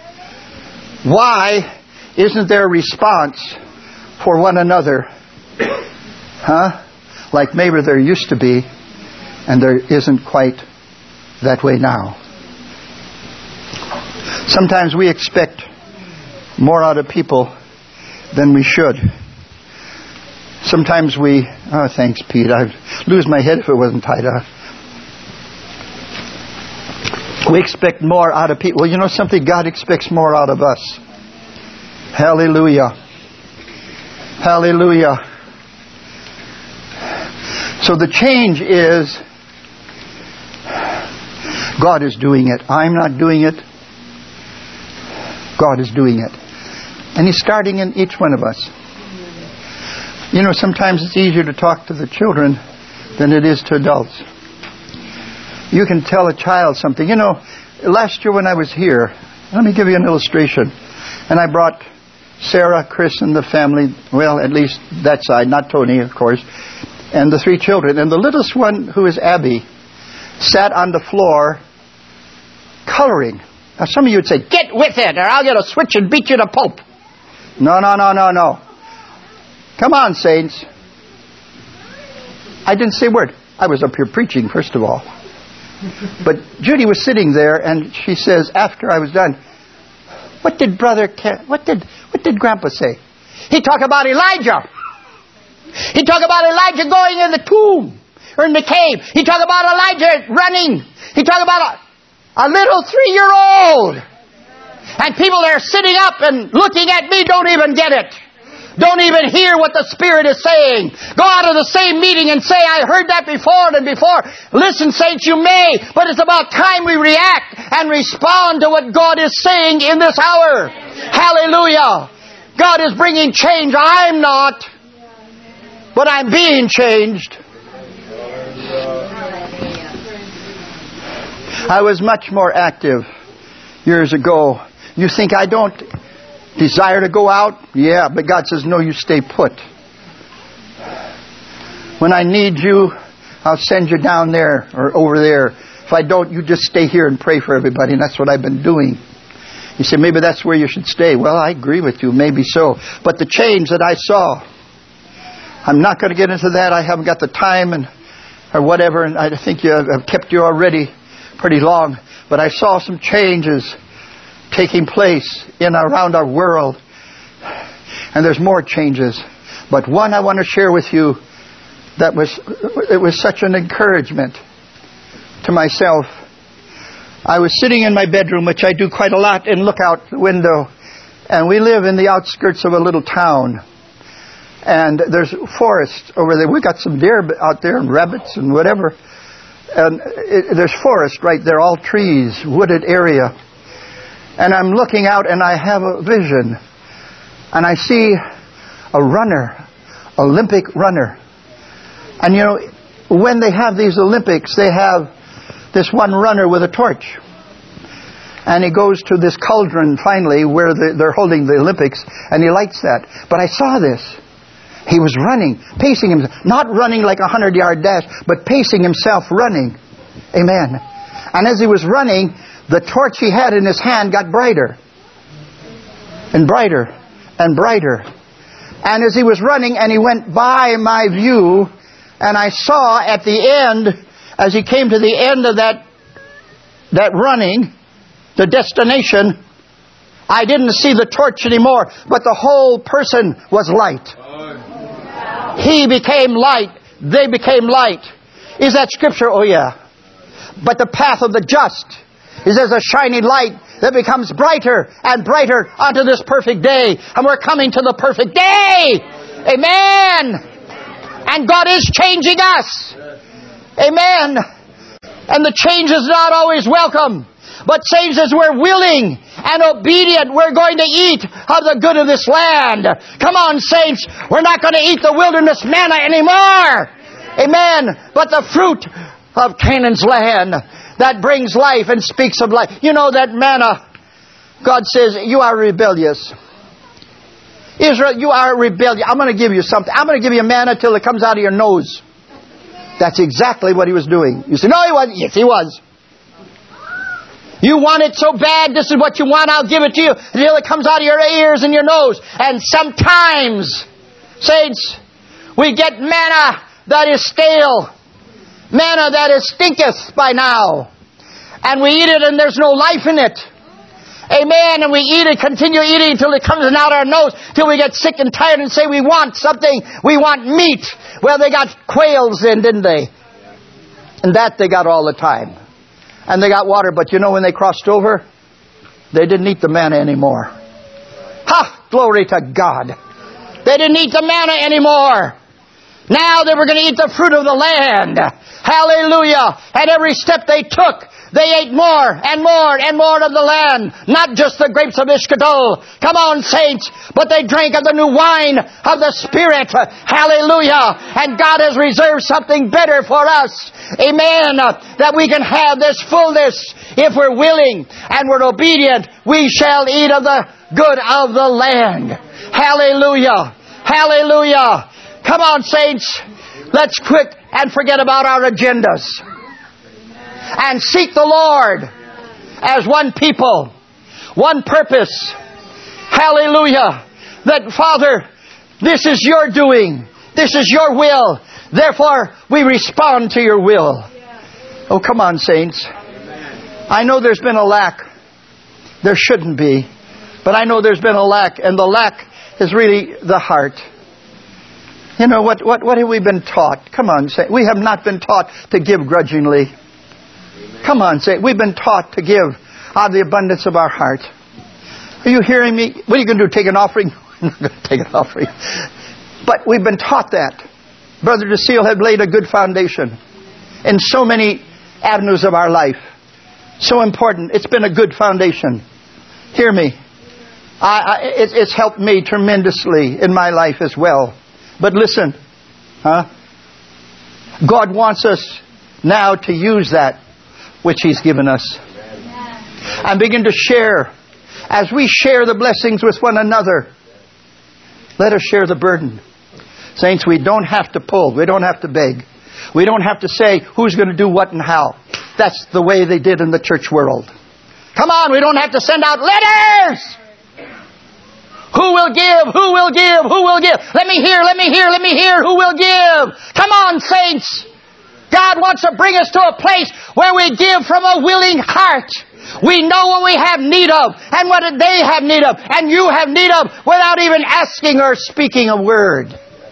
Why isn't there a response for one another? Like maybe there used to be, and there isn't quite that way now. Sometimes we expect more out of people than we should. Sometimes thanks, Pete. I'd lose my head if it wasn't tied up. We expect more out of people. Well, you know something? God expects more out of us. Hallelujah. Hallelujah. So the change is God is doing it. I'm not doing it. God is doing it. And He's starting in each one of us. You know, sometimes it's easier to talk to the children than it is to adults. You can tell a child something. You know, last year when I was here, let me give you an illustration. And I brought Sarah, Chris, and the family, well, at least that side, not Tony, of course, and the 3 children. And the littlest one, who is Abby, sat on the floor coloring. Now, some of you would say, get with it, or I'll get a switch and beat you to pulp. No. Come on, saints. I didn't say a word. I was up here preaching, first of all. But Judy was sitting there, and she says, after I was done, what did Grandpa say? He talked about Elijah. He talked about Elijah going in the tomb, or in the cave. He talked about Elijah running. He talked about a little 3-year-old. And people that are sitting up and looking at me don't even get it. Don't even hear what the Spirit is saying. Go out of the same meeting and say, I heard that before and before. Listen, saints, you may, but it's about time we react and respond to what God is saying in this hour. Hallelujah. God is bringing change. I'm not, but I'm being changed. I was much more active years ago. You think I don't desire to go out? Yeah, but God says, no, you stay put. When I need you, I'll send you down there or over there. If I don't, you just stay here and pray for everybody. And that's what I've been doing. You say, maybe that's where you should stay. Well, I agree with you. Maybe so. But the change that I saw, I'm not going to get into that. I haven't got the time or whatever. And I think I've kept you already pretty long. But I saw some changes taking place around our world. And there's more changes. But one I want to share with you it was such an encouragement to myself. I was sitting in my bedroom, which I do quite a lot, and look out the window. And we live in the outskirts of a little town. And there's forest over there. We got some deer out there and rabbits and whatever. And there's forest right there, all trees, wooded area. And I'm looking out and I have a vision. And I see a runner, Olympic runner. And you know, when they have these Olympics, they have this one runner with a torch. And he goes to this cauldron finally where they're holding the Olympics, and he lights that. But I saw this. He was running, pacing himself. Not running like a 100-yard dash, but pacing himself running. Amen. And as he was running, the torch he had in his hand got brighter. And brighter. And brighter. And as he was running, and he went by my view, and I saw at the end, as he came to the end of that running, the destination, I didn't see the torch anymore, but the whole person was light. He became light. They became light. Is that scripture? Oh yeah. But the path of the just is as a shining light that becomes brighter and brighter unto this perfect day. And we're coming to the perfect day. Amen. And God is changing us. Amen. And the change is not always welcome. But saints, as we're willing and obedient, we're going to eat of the good of this land. Come on, saints. We're not going to eat the wilderness manna anymore. Amen. But the fruit of Canaan's land that brings life and speaks of life. You know that manna, God says, you are rebellious. Israel, you are rebellious. I'm going to give you something. I'm going to give you manna till it comes out of your nose. That's exactly what he was doing. You say, no, he wasn't. Yes, he was. You want it so bad, this is what you want, I'll give it to you until it comes out of your ears and your nose. And sometimes, saints, we get manna that is stale. Manna that is stinketh by now. And we eat it and there's no life in it. Amen. And we eat it, continue eating until it comes out our nose, till we get sick and tired and say we want something. We want meat. Well, they got quails in, didn't they? And that they got all the time. And they got water, but you know when they crossed over, they didn't eat the manna anymore. Ha! Glory to God. They didn't eat the manna anymore. Now they were going to eat the fruit of the land. Hallelujah. And every step they took, they ate more and more and more of the land. Not just the grapes of Ishkadol. Come on, saints. But they drank of the new wine of the Spirit. Hallelujah. And God has reserved something better for us. Amen. That we can have this fullness. If we're willing and we're obedient, we shall eat of the good of the land. Hallelujah. Hallelujah. Come on, saints. Let's quit and forget about our agendas. And seek the Lord as one people, one purpose. Hallelujah. That, Father, this is your doing. This is your will. Therefore, we respond to your will. Oh, come on, saints. I know there's been a lack. There shouldn't be. But I know there's been a lack. And the lack is really the heart. You know, what have we been taught? Come on, say. We have not been taught to give grudgingly. Come on, say. We've been taught to give out of the abundance of our heart. Are you hearing me? What are you going to do? Take an offering? I'm not going to take an offering. But we've been taught that. Brother DeSeal had laid a good foundation in so many avenues of our life. So important. It's been a good foundation. Hear me. It's helped me tremendously in my life as well. But listen, God wants us now to use that which He's given us. And begin to share. As we share the blessings with one another, let us share the burden. Saints, we don't have to pull. We don't have to beg. We don't have to say who's going to do what and how. That's the way they did in the church world. Come on, we don't have to send out letters. Who will give? Who will give? Who will give? Let me hear, let me hear, let me hear. Who will give? Come on, saints. God wants to bring us to a place where we give from a willing heart. We know what we have need of and what they have need of and you have need of without even asking or speaking a word.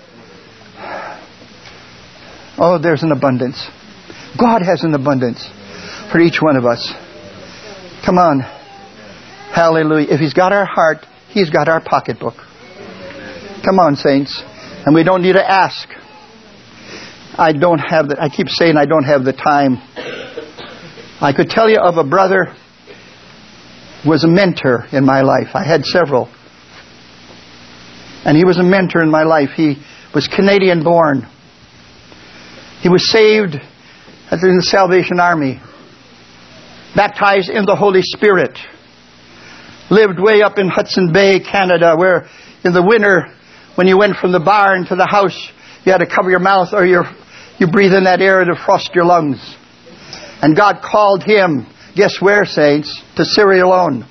Oh, there's an abundance. God has an abundance for each one of us. Come on. Hallelujah. If He's got our heart, He's got our pocketbook. Come on, saints. And we don't need to ask. I keep saying I don't have the time. I could tell you of a brother who was a mentor in my life. I had several. And he was a mentor in my life. He was Canadian born. He was saved in the Salvation Army. Baptized in the Holy Spirit. Lived way up in Hudson Bay, Canada, where in the winter, when you went from the barn to the house, you had to cover your mouth or you breathe in that air to frost your lungs. And God called him, guess where, saints? To Sierra Leone.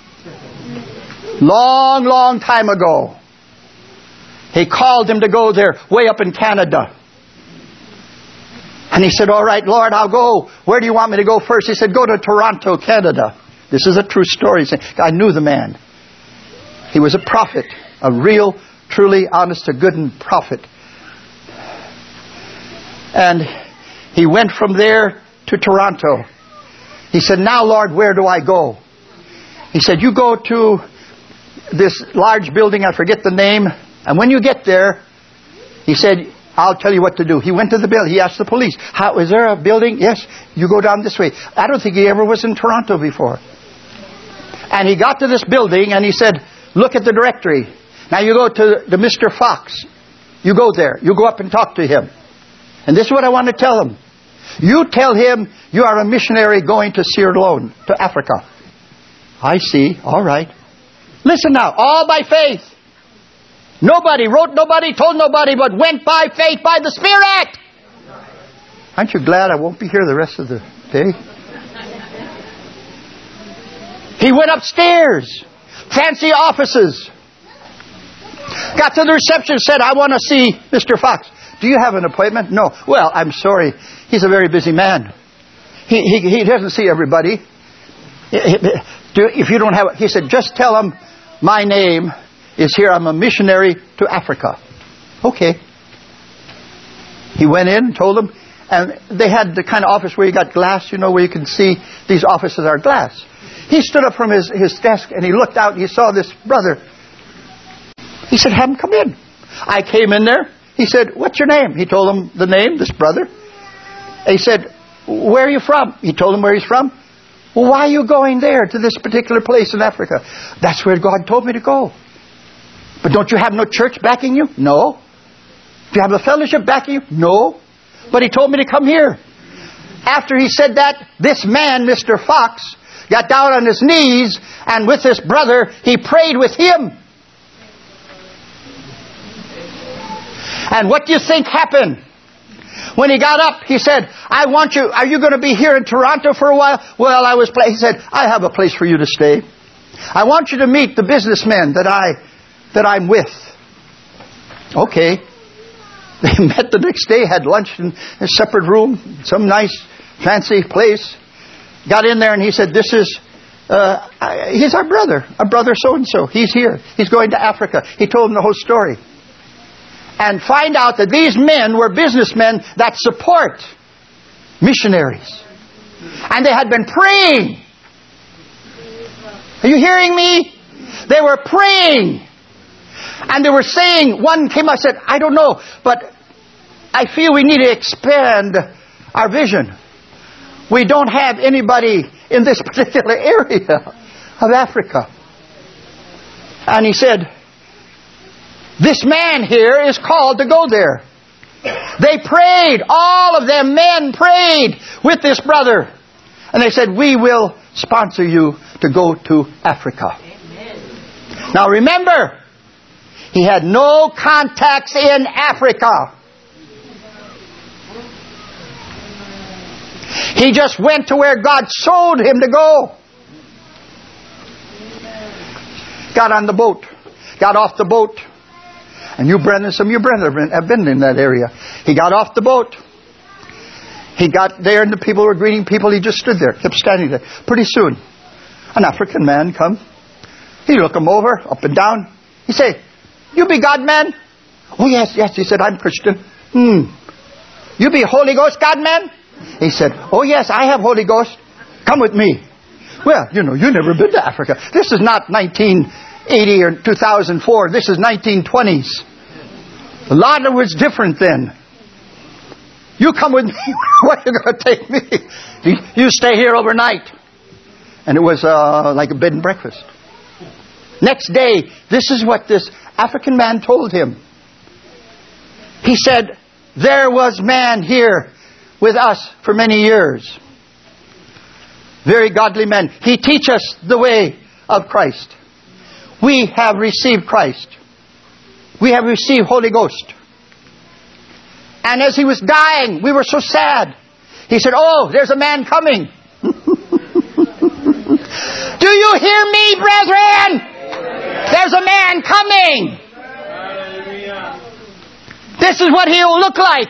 Long, long time ago. He called him to go there, way up in Canada. And he said, all right, Lord, I'll go. Where do you want me to go first? He said, go to Toronto, Canada. This is a true story. I knew the man. He was a prophet. A real, truly honest to goodness prophet. And he went from there to Toronto. He said, now, Lord, where do I go? He said, you go to this large building, I forget the name. And when you get there, he said, I'll tell you what to do. He went to the building. He asked the police, is there a building? Yes, you go down this way. I don't think he ever was in Toronto before. And he got to this building and he said, look at the directory. Now you go to the Mr. Fox. You go there. You go up and talk to him. And this is what I want to tell him. You tell him you are a missionary going to Sierra Leone, to Africa. I see. All right. Listen now. All by faith. Nobody wrote, nobody told nobody, but went by faith, by the Spirit. Aren't you glad I won't be here the rest of the day? He went upstairs. Fancy offices. Got to the reception, said, I want to see Mr. Fox. Do you have an appointment? No. Well, I'm sorry. He's a very busy man. He doesn't see everybody. If you don't have it, he said, just tell him my name is here. I'm a missionary to Africa. Okay. He went in, told them, and they had the kind of office where you got glass, where you can see these offices are glass. He stood up from his desk and he looked out and he saw this brother. He said, have him come in. I came in there. He said, what's your name? He told him the name, this brother. He said, where are you from? He told him where he's from. Well, why are you going there to this particular place in Africa? That's where God told me to go. But don't you have no church backing you? No. Do you have a fellowship backing you? No. But he told me to come here. After he said that, this man, Mr. Fox, got down on his knees and with his brother, he prayed with him. And what do you think happened? When he got up, he said, I want you, are you going to be here in Toronto for a while? Well, he said, I have a place for you to stay. I want you to meet the businessmen that I'm with. Okay. They met the next day, had lunch in a separate room, some nice, fancy place. Got in there and he said, this is, he's our brother so-and-so. He's here. He's going to Africa. He told him the whole story. And find out that these men were businessmen that support missionaries. And they had been praying. Are you hearing me? They were praying. And they were saying, one came up and said, I don't know, but I feel we need to expand our vision. We don't have anybody in this particular area of Africa. And he said, this man here is called to go there. They prayed. All of them men prayed with this brother. And they said, we will sponsor you to go to Africa. Amen. Now remember, he had no contacts in Africa. He just went to where God showed him to go. Got on the boat. Got off the boat. And some of you brethren have been in that area. He got off the boat. He got there and the people were greeting people. He just stood there, kept standing there. Pretty soon, an African man come. He looked him over, up and down. He said, you be God man? Oh yes. He said, I'm Christian. You be Holy Ghost God man? He said, oh yes, I have Holy Ghost. Come with me. Well, you've never been to Africa. This is not 1980 or 2004. This is 1920s. A lot of it was different then. You come with me. Where are you going to take me? You stay here overnight. And it was like a bed and breakfast. Next day, this is what this African man told him. He said, there was man here with us for many years. Very godly men. He teach us the way of Christ. We have received Christ. We have received Holy Ghost. And as he was dying, we were so sad. He said, oh, there's a man coming. Do you hear me, brethren? There's a man coming. This is what he'll look like.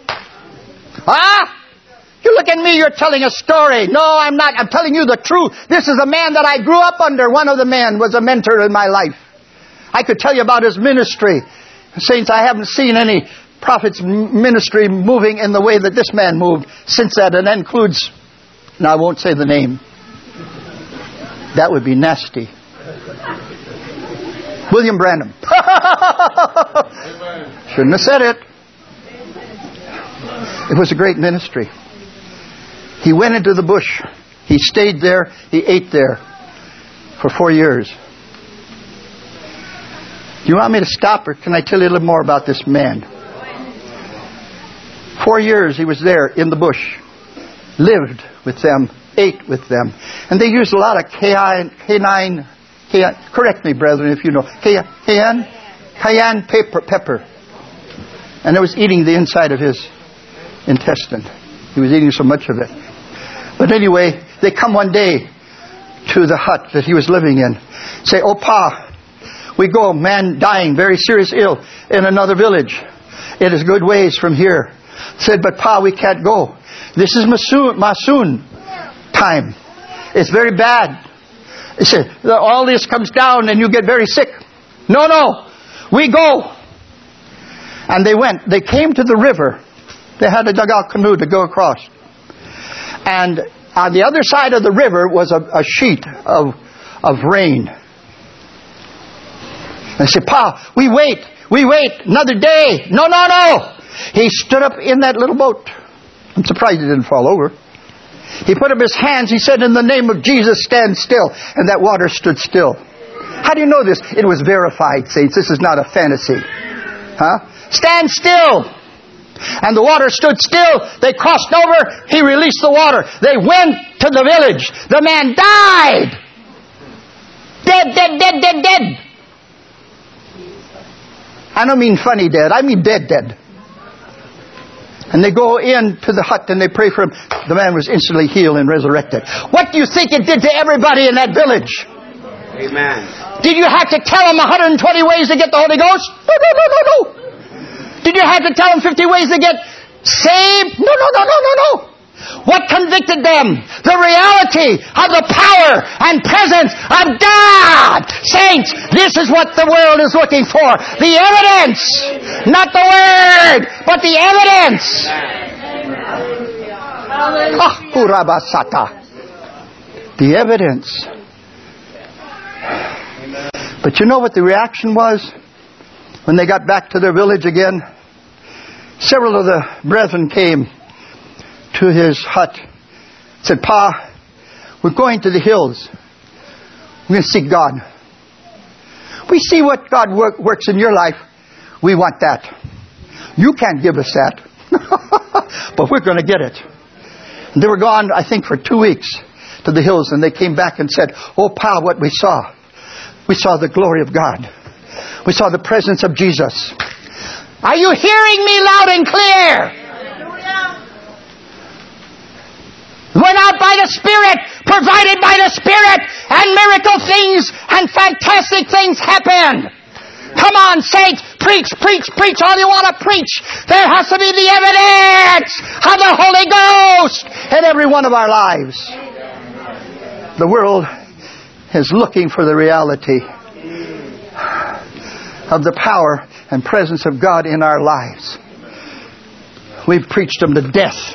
You look at me, you're telling a story. No, I'm not. I'm telling you the truth. This is a man that I grew up under. One of the men was a mentor in my life. I could tell you about his ministry. Saints, I haven't seen any prophet's ministry moving in the way that this man moved since that. And that includes, and I won't say the name. That would be nasty. William Branham. Shouldn't have said it. It was a great ministry. He went into the bush. He stayed there. He ate there for 4 years. Do you want me to stop, or can I tell you a little more about this man? 4 years he was there in the bush. Lived with them. Ate with them. And they used a lot of canine, correct me, brethren, if you know. Cayenne pepper. And it was eating the inside of his intestine. He was eating so much of it. But anyway, they come one day to the hut that he was living in. Say, "Oh, Pa, we go, man dying, very serious ill, in another village. It is good ways from here." Said, "But Pa, we can't go. This is monsoon time. It's very bad." He said, "All this comes down and you get very sick." No, we go. And they went. They came to the river. They had a dugout canoe to go across. And on the other side of the river was a sheet of rain. And I said, "Pa, we wait, another day." No. He stood up in that little boat. I'm surprised he didn't fall over. He put up his hands. He said, "In the name of Jesus, stand still." And that water stood still. How do you know this? It was verified, saints. This is not a fantasy. Stand still. And the water stood still. They crossed over. He released the water. They went to the village. The man died. Dead. I don't mean funny dead. I mean dead. And they go into the hut and they pray for him. The man was instantly healed and resurrected. What do you think it did to everybody in that village? Amen. Did you have to tell them 120 ways to get the Holy Ghost? No. Did you have to tell them 50 ways to get saved? No. What convicted them? The reality of the power and presence of God. Saints, this is what the world is looking for. The evidence. Not the word, but the evidence. The evidence. But you know what the reaction was? When they got back to their village again, several of the brethren came to his hut. Said, "Pa, we're going to the hills. We're going to seek God. We see what God works in your life. We want that. You can't give us that. But we're going to get it." And they were gone, I think, for 2 weeks to the hills. And they came back and said, "Oh, Pa, what we saw. We saw the glory of God. We saw the presence of Jesus." Are you hearing me loud and clear? Went out by the Spirit, provided by the Spirit, and miracle things and fantastic things happened. Come on, saints, preach all you want to preach. There has to be the evidence of the Holy Ghost in every one of our lives. The world is looking for the reality of the power and presence of God in our lives. We've preached them to death.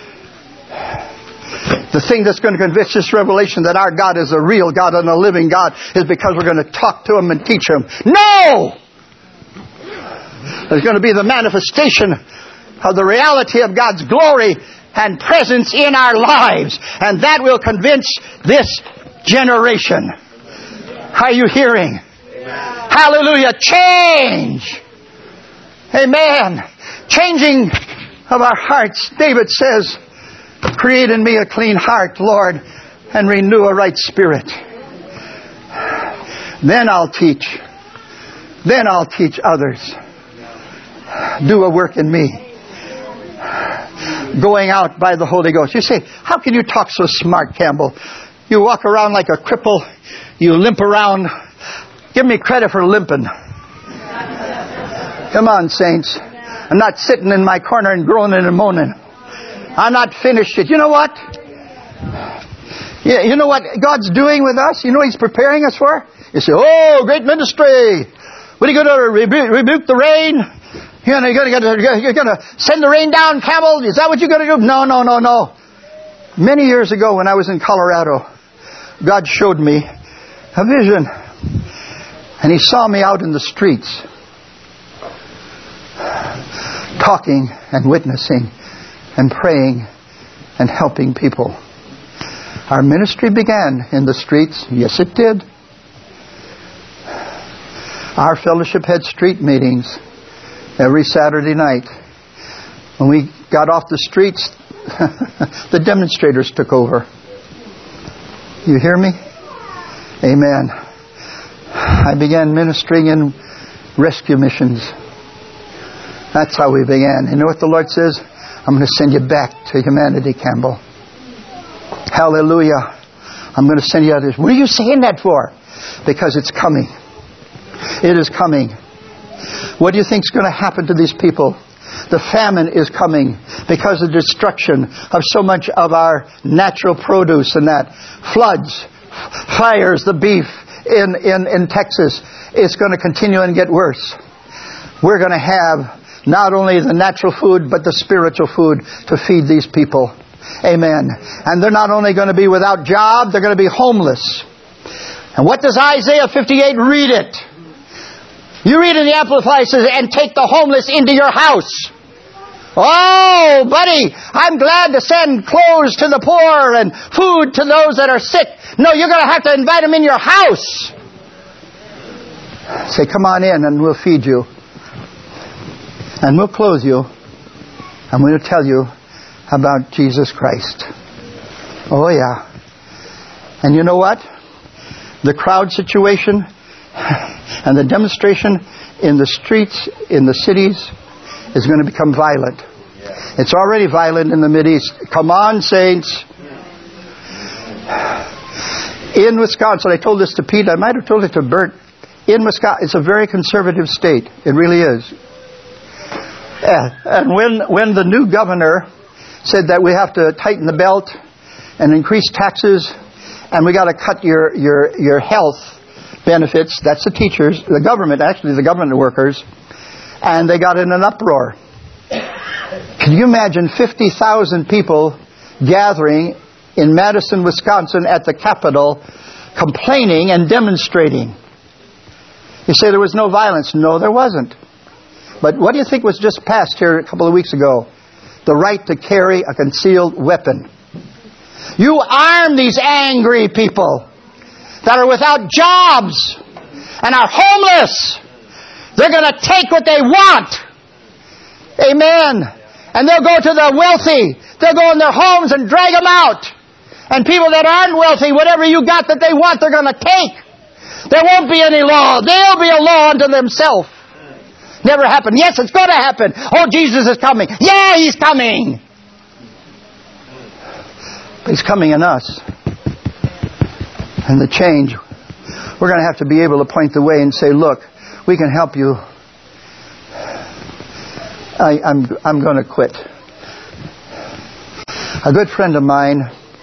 The thing that's going to convince this revelation that our God is a real God and a living God is because we're going to talk to Him and teach Him. No! There's going to be the manifestation of the reality of God's glory and presence in our lives. And that will convince this generation. Are you hearing? Amen. Hallelujah. Change. Amen. Changing of our hearts. David says, "Create in me a clean heart, Lord, and renew a right spirit. Then I'll teach. Then I'll teach others. Do a work in me." Going out by the Holy Ghost. You say, "How can you talk so smart, Campbell? You walk around like a cripple. You limp around." Give me credit for limping. Come on, saints. I'm not sitting in my corner and groaning and moaning. I'm not finished yet. You know what? You know what God's doing with us? You know what He's preparing us for? You say, "Oh, great ministry. What are you going to rebuke the rain? You're going to send the rain down, Campbell? Is that what you're going to do?" No. Many years ago when I was in Colorado, God showed me a vision. And He saw me out in the streets talking and witnessing and praying and helping people. Our ministry began in the streets. Yes, it did. Our fellowship had street meetings every Saturday night. When we got off the streets, the demonstrators took over. You hear me? Amen. I began ministering in rescue missions. That's how we began. You know what the Lord says? I'm going to send you back to humanity, Campbell. Hallelujah. I'm going to send you others. What are you saying that for? Because it's coming. It is coming. What do you think is going to happen to these people? The famine is coming because of the destruction of so much of our natural produce and that. Floods, fires, the beef in Texas. It's going to continue and get worse. We're going to have not only the natural food, but the spiritual food to feed these people. Amen. And they're not only going to be without job, they're going to be homeless. And what does Isaiah 58 read it? You read in the Amplified, it says, and take the homeless into your house. Oh, buddy, I'm glad to send clothes to the poor and food to those that are sick. No, you're going to have to invite them in your house. Say, come on in and we'll feed you. And we'll clothe you. And we'll tell you about Jesus Christ. Oh, yeah. And you know what? The crowd situation and the demonstration in the streets, in the cities, is going to become violent. It's already violent in the Mideast. Come on, saints. In Wisconsin, I told this to Pete, I might have told it to Bert. In Wisconsin, it's a very conservative state. It really is. And when the new governor said that we have to tighten the belt and increase taxes, and we got to cut your health benefits, that's the teachers, the government workers, and they got in an uproar. Can you imagine 50,000 people gathering in Madison, Wisconsin at the Capitol complaining and demonstrating? You say there was no violence. No, there wasn't. But what do you think was just passed here a couple of weeks ago? The right to carry a concealed weapon. You arm these angry people that are without jobs and are homeless. They're going to take what they want. Amen. And they'll go to the wealthy. They'll go in their homes and drag them out. And people that aren't wealthy, whatever you got that they want, they're going to take. There won't be any law. They'll be a law unto themselves. Never happened. Yes, it's going to happen. Oh, Jesus is coming. Yeah, He's coming. But He's coming in us. And the change, we're going to have to be able to point the way and say, look, we can help you. I'm going to quit. A good friend of mine,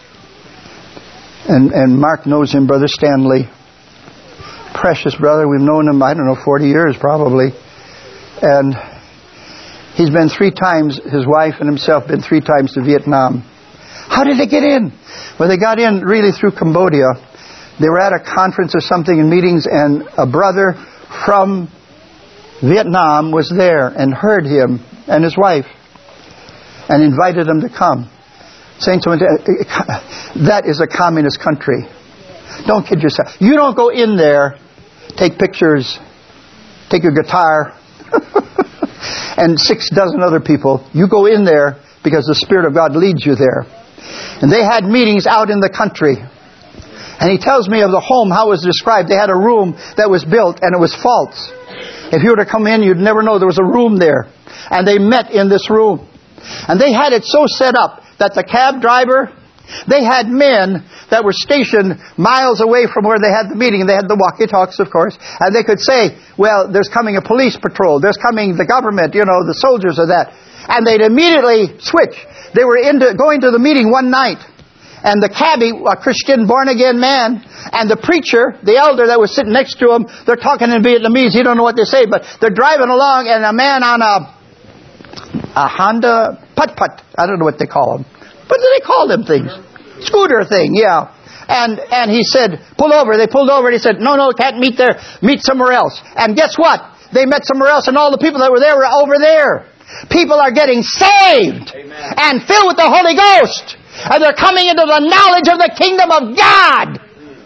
and Mark knows him, Brother Stanley. Precious brother. We've known him, 40 years probably. And he's been 3 times, his wife and himself been 3 times to Vietnam. How did they get in? Well, they got in really through Cambodia. They were at a conference or something in meetings, and a brother from Vietnam was there and heard him and his wife and invited them to come. Saying to him, that is a communist country. Don't kid yourself. You don't go in there, take pictures, take your guitar, and 6 dozen other people. You go in there because the Spirit of God leads you there. And they had meetings out in the country. And he tells me of the home, how it was described. They had a room that was built and it was false. If you were to come in, you'd never know there was a room there. And they met in this room. And they had it so set up that the cab driver, they had men that were stationed miles away from where they had the meeting. They had the walkie-talkies, of course. And they could say, well, there's coming a police patrol. There's coming the government, the soldiers of that. And they'd immediately switch. They were going to the meeting one night. And the cabbie, a Christian born-again man, and the preacher, the elder that was sitting next to him, they're talking in Vietnamese. He don't know what they say, but they're driving along, and a man on a Honda putt-putt. I don't know what they call them. What do they call them things? Scooter thing, yeah. And he said, pull over. They pulled over, and he said, no, can't meet there. Meet somewhere else. And guess what? They met somewhere else, and all the people that were there were over there. People are getting saved and filled with the Holy Ghost. And they're coming into the knowledge of the kingdom of God.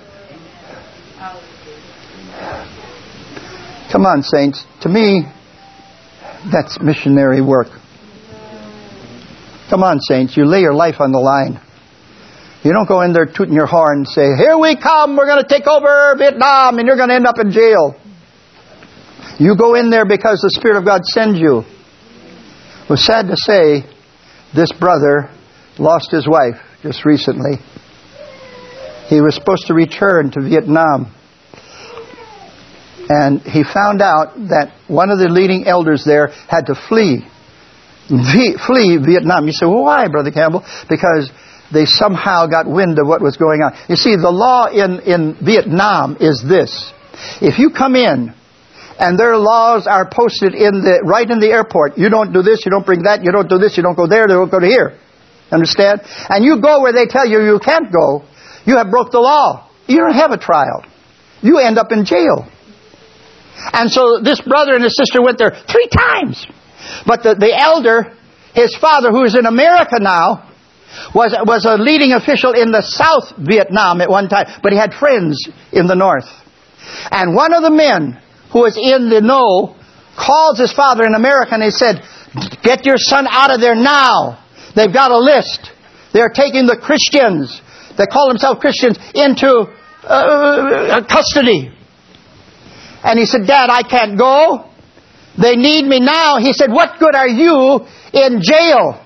Come on, saints. To me, that's missionary work. Come on, saints. You lay your life on the line. You don't go in there tooting your horn and say, here we come, we're going to take over Vietnam, and you're going to end up in jail. You go in there because the Spirit of God sends you. It was sad to say, this brother lost his wife just recently. He was supposed to return to Vietnam. And he found out that one of the leading elders there had to flee Vietnam. You say, well, why, Brother Campbell? Because they somehow got wind of what was going on. You see, the law in Vietnam is this. If you come in and their laws are posted right in the airport, you don't do this, you don't bring that, you don't do this, you don't go there, you don't go to here. Understand? And you go where they tell you you can't go, you have broke the law. You don't have a trial. You end up in jail. And so this brother and his sister went there 3 times. But the elder, his father, who is in America now, was a leading official in the South Vietnam at one time. But he had friends in the North. And one of the men who was in the know calls his father in America and he said, get your son out of there now. They've got a list. They're taking the Christians, that call themselves Christians, into custody. And he said, Dad, I can't go. They need me now. He said, what good are you in jail?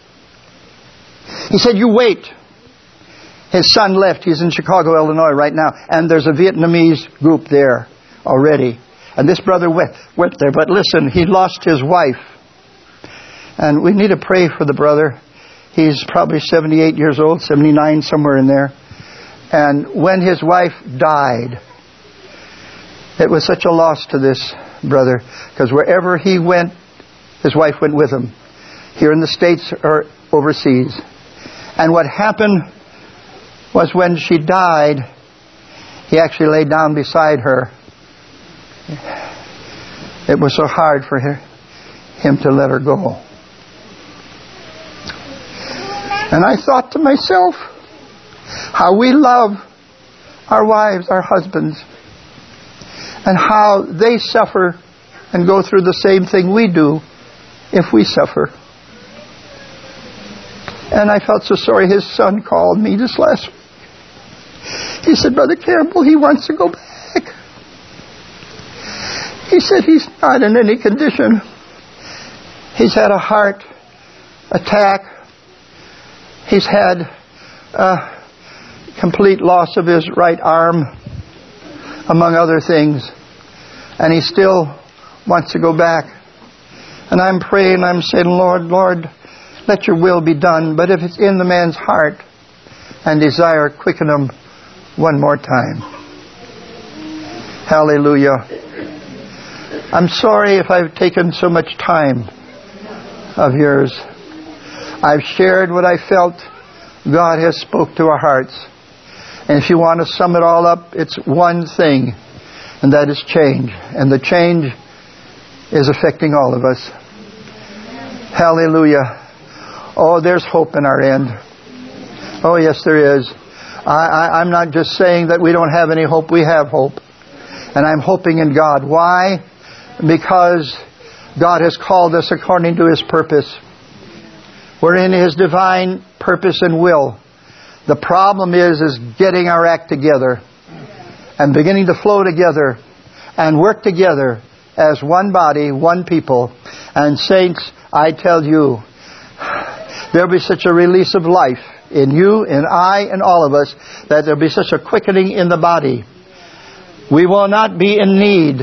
He said, you wait. His son left. He's in Chicago, Illinois right now. And there's a Vietnamese group there already. And this brother went there. But listen, he lost his wife. And we need to pray for the brother. He's probably 78 years old, 79, somewhere in there. And when his wife died, it was such a loss to this brother, because wherever he went, his wife went with him, here in the States or overseas. And what happened was when she died, he actually lay down beside her. It was so hard for him to let her go. And I thought to myself, how we love our wives, our husbands, and how they suffer and go through the same thing we do if we suffer. And I felt so sorry. His son called me just last week. He said, Brother Campbell, he wants to go back. He said he's not in any condition. He's had a heart attack. He's had a complete loss of his right arm, among other things. And he still wants to go back. And I'm praying, I'm saying, Lord, let your will be done. But if it's in the man's heart and desire, quicken him one more time. Hallelujah. I'm sorry if I've taken so much time of yours. I've shared what I felt God has spoke to our hearts. And if you want to sum it all up, it's one thing, and that is change. And the change is affecting all of us. Hallelujah. Oh, there's hope in our end. Oh, yes, there is. I'm not just saying that we don't have any hope. We have hope. And I'm hoping in God. Why? Because God has called us according to His purpose. We're in His divine purpose and will. The problem is getting our act together and beginning to flow together and work together as one body, one people. And saints, I tell you, there'll be such a release of life in you and I and all of us that there'll be such a quickening in the body. We will not be in need.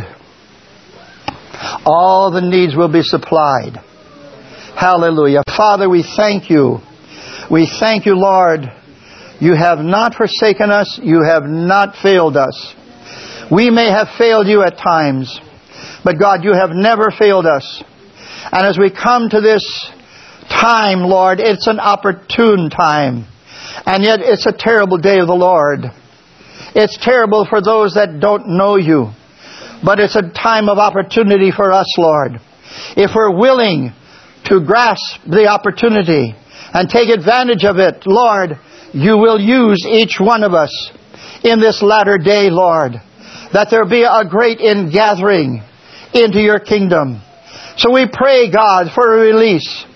All the needs will be supplied. Hallelujah. Father, we thank you. We thank you, Lord. You have not forsaken us. You have not failed us. We may have failed you at times, but God, you have never failed us. And as we come to this time, Lord, it's an opportune time. And yet it's a terrible day of the Lord. It's terrible for those that don't know you. But it's a time of opportunity for us, Lord. If we're willing to grasp the opportunity and take advantage of it, Lord, You will use each one of us in this latter day, Lord, that there be a great ingathering into Your kingdom. So we pray, God, for a release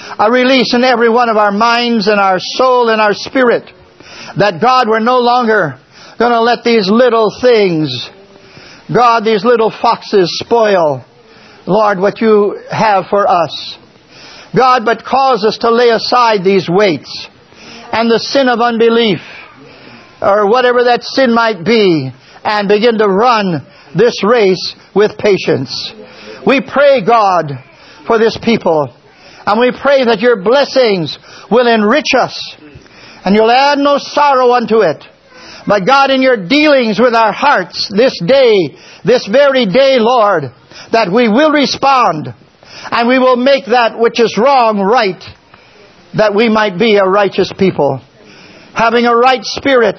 in every one of our minds and our soul and our spirit, that, God, we're no longer going to let these little things, God, these little foxes spoil, Lord, what You have for us. God, but cause us to lay aside these weights and the sin of unbelief, or whatever that sin might be, and begin to run this race with patience. We pray, God, for this people, and we pray that Your blessings will enrich us, and You'll add no sorrow unto it. But God, in Your dealings with our hearts this day, this very day, Lord, that we will respond, and we will make that which is wrong right, that we might be a righteous people, having a right spirit,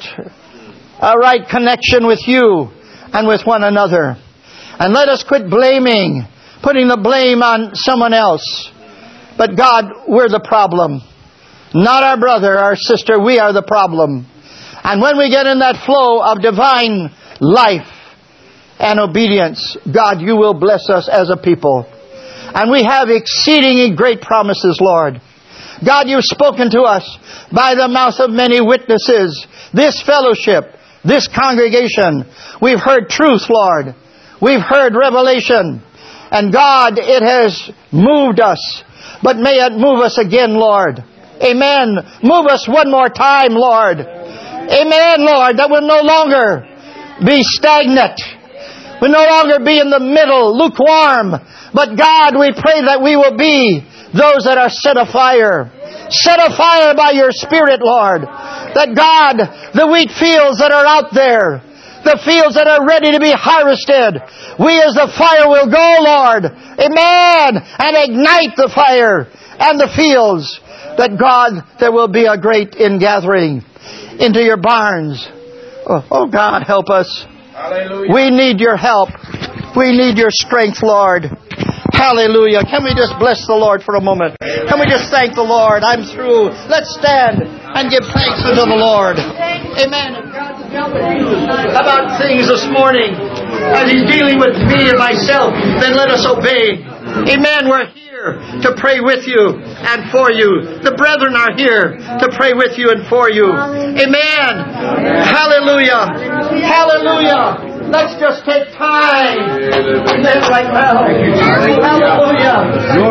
a right connection with You and with one another. And let us quit blaming, putting the blame on someone else. But God, we're the problem. Not our brother, our sister, we are the problem. And when we get in that flow of divine life and obedience, God, You will bless us as a people. And we have exceedingly great promises, Lord. God, You've spoken to us by the mouth of many witnesses. This fellowship, this congregation, we've heard truth, Lord. We've heard revelation. And God, it has moved us. But may it move us again, Lord. Amen. Move us one more time, Lord. Amen, Lord, that we'll no longer be stagnant. We'll no longer be in the middle, lukewarm. But God, we pray that we will be those that are set afire. Set afire by Your Spirit, Lord. That God, the wheat fields that are out there, the fields that are ready to be harvested, we as the fire will go, Lord. Amen. And ignite the fire and the fields. That God, there will be a great ingathering into Your barns. Oh God, help us. Hallelujah. We need Your help. We need Your strength, Lord. Hallelujah. Can we just bless the Lord for a moment? Can we just thank the Lord? I'm through. Let's stand and give thanks unto the Lord. Amen. If God's dealt with you about things this morning, as He's dealing with me and myself, then let us obey. Amen. We're here to pray with you and for you. The brethren are here to pray with you and for you. Amen. Hallelujah. Hallelujah. Let's just take time. Amen right now. Hallelujah.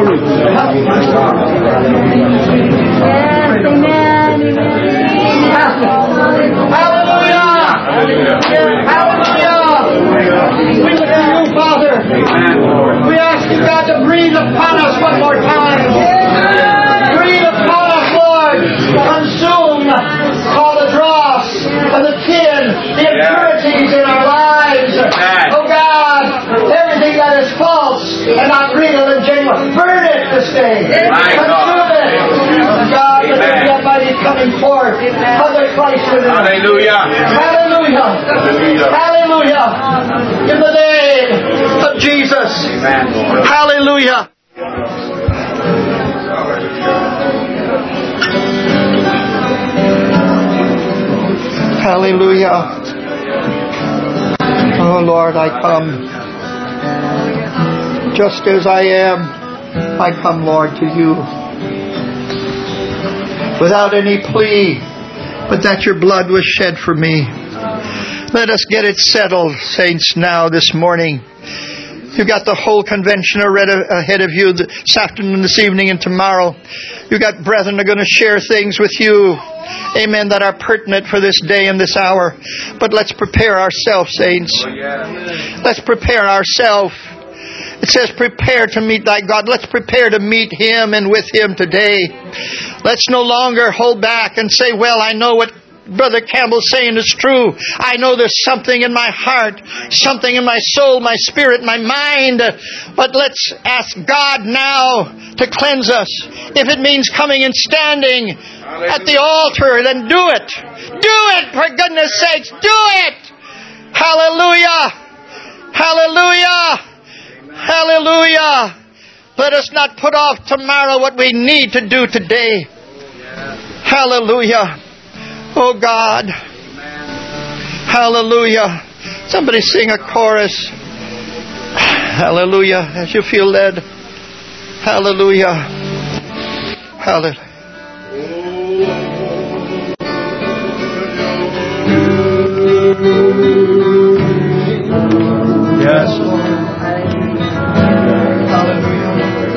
Yes, amen. Hallelujah. Hallelujah. We look to You, Father. We ask You, God, to breathe upon us one more time. Breathe upon us, Lord. Consume all the dross and the tin, the impurities in our lives. Oh God, everything that is false and not real and genuine, burn it this day. Consume it. God, let there be a mighty coming forth of the Christ within us. Hallelujah. Hallelujah. Hallelujah. In the name of Jesus. Hallelujah. Hallelujah. Oh Lord, I come. Just as I am, I come, Lord, to You. Without any plea, but that Your blood was shed for me. Let us get it settled, saints, now this morning. You've got the whole convention ahead of you this afternoon, this evening, and tomorrow. You've got brethren that are going to share things with you, amen, that are pertinent for this day and this hour. But let's prepare ourselves, saints. Let's prepare ourselves. It says, prepare to meet thy God. Let's prepare to meet Him and with Him today. Let's no longer hold back and say, well, I know what Brother Campbell's saying is true. I know there's something in my heart, something in my soul, my spirit, my mind. But let's ask God now to cleanse us. If it means coming and standing at the altar, then do it. Do it, for goodness sakes. Do it. Hallelujah. Hallelujah. Hallelujah. Let us not put off tomorrow what we need to do today. Hallelujah. Oh God. Hallelujah. Somebody sing a chorus. Hallelujah. As you feel led. Hallelujah. Hallelujah. Yes, Lord. Hallelujah.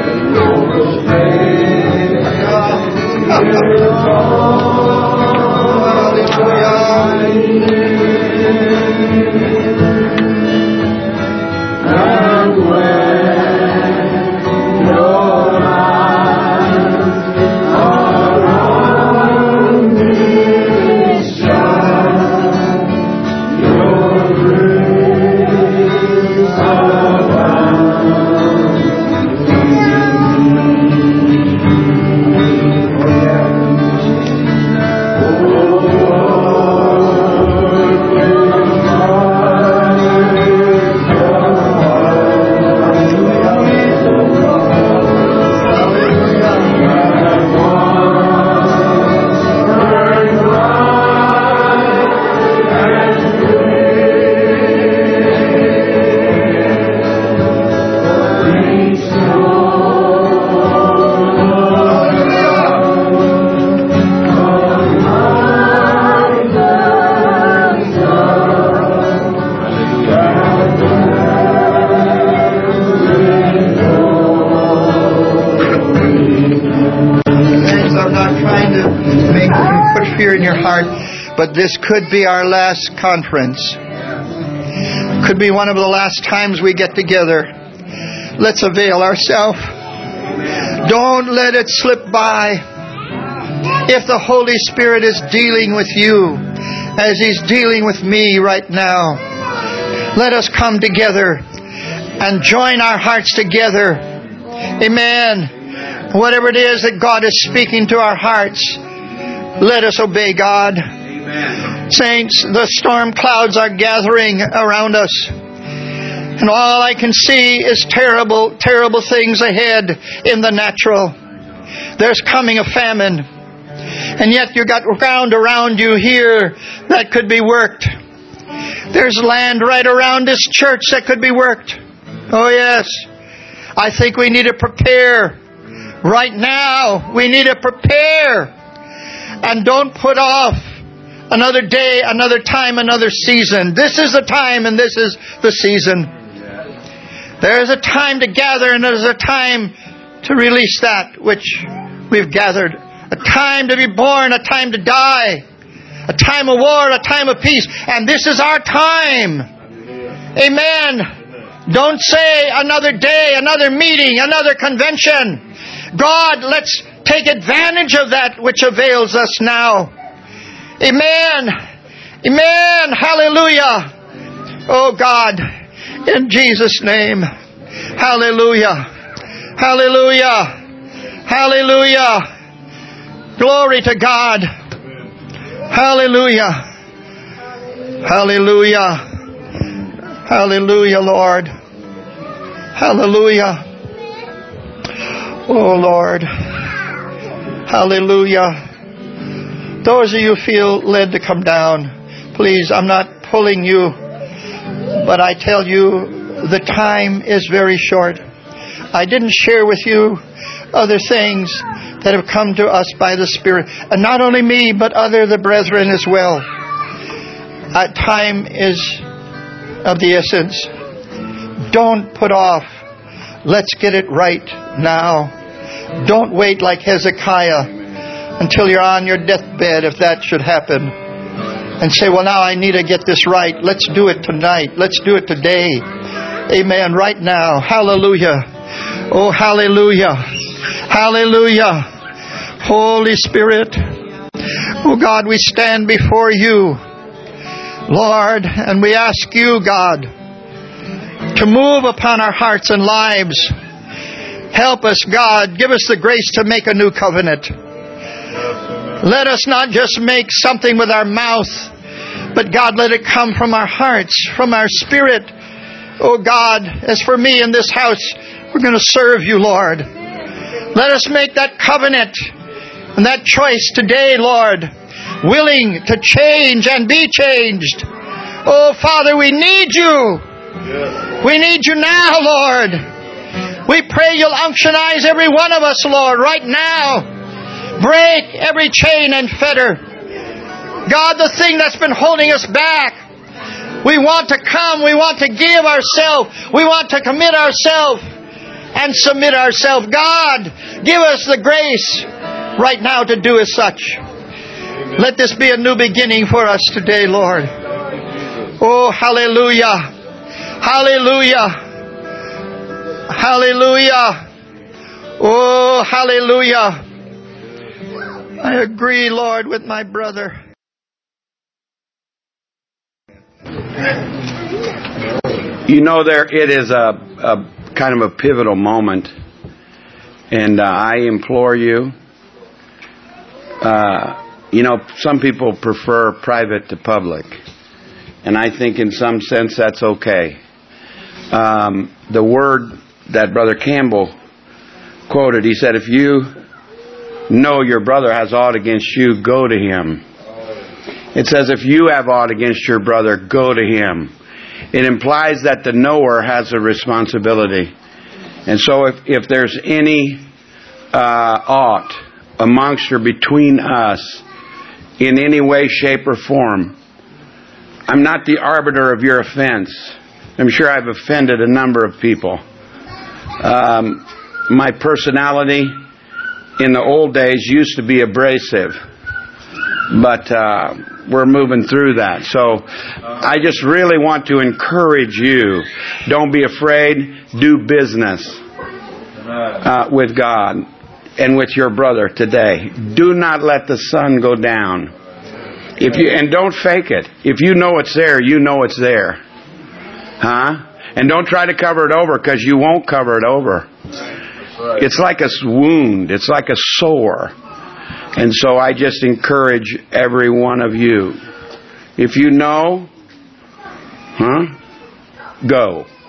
But this could be our last conference. Could be one of the last times we get together. Let's avail ourselves. Don't let it slip by. If the Holy Spirit is dealing with you as He's dealing with me right now, let us come together and join our hearts together. Amen. Whatever it is that God is speaking to our hearts, let us obey God. Saints, the storm clouds are gathering around us. And all I can see is terrible, terrible things ahead in the natural. There's coming a famine. And yet you got ground around you here that could be worked. There's land right around this church that could be worked. Oh yes. I think we need to prepare. Right now, we need to prepare. And don't put off another day, another time, another season. This is the time and this is the season. There is a time to gather and there is a time to release that which we've gathered. A time to be born, a time to die. A time of war, a time of peace. And this is our time. Amen. Don't say another day, another meeting, another convention. God, let's take advantage of that which avails us now. Amen. Amen. Hallelujah. Oh God, in Jesus' name. Hallelujah. Hallelujah. Hallelujah. Glory to God. Hallelujah. Hallelujah. Hallelujah, Lord. Hallelujah. Oh Lord. Hallelujah. Those of you feel led to come down, please, I'm not pulling you, but I tell you, the time is very short. I didn't share with you other things that have come to us by the Spirit. And not only me, but the brethren as well. Time is of the essence. Don't put off. Let's get it right now. Don't wait like Hezekiah until you're on your deathbed, if that should happen, and say, well, now I need to get this right. Let's do it tonight. Let's do it today. Amen. Right now. Hallelujah. Oh, hallelujah. Hallelujah. Holy Spirit. Oh, God, we stand before you, Lord, and we ask you, God, to move upon our hearts and lives. Help us, God. Give us the grace to make a new covenant. Let us not just make something with our mouth, but God, let it come from our hearts, from our spirit. Oh God, as for me in this house, We're going to serve you, Lord. Let us make that covenant and that choice today, Lord, willing to change and be changed. Oh, Father, we need you. We need you now, Lord. We pray you'll unctionize every one of us, Lord, right now. Break every chain and fetter. God, the thing that's been holding us back. We want to come. We want to give ourselves. We want to commit ourselves and submit ourselves. God, give us the grace right now to do as such. Let this be a new beginning for us today, Lord. Oh, hallelujah. Hallelujah. Hallelujah. Oh, hallelujah. I agree, Lord, with my brother. You know, it is a kind of a pivotal moment, and I implore you. Some people prefer private to public, and I think in some sense that's okay. The word that Brother Campbell quoted, he said, if you know your brother has aught against you, go to him. It says, if you have aught against your brother, go to him. It implies that the knower has a responsibility. And so if there's any aught amongst or between us in any way, shape, or form, I'm not the arbiter of your offense. I'm sure I've offended a number of people. My personality in the old days used to be abrasive. But we're moving through that. So I just really want to encourage you. Don't be afraid. Do business with God and with your brother today. Do not let the sun go down. And don't fake it. If you know it's there, you know it's there. And don't try to cover it over, because you won't cover it over. It's like a wound. It's like a sore. And so I just encourage every one of you. If you know, go.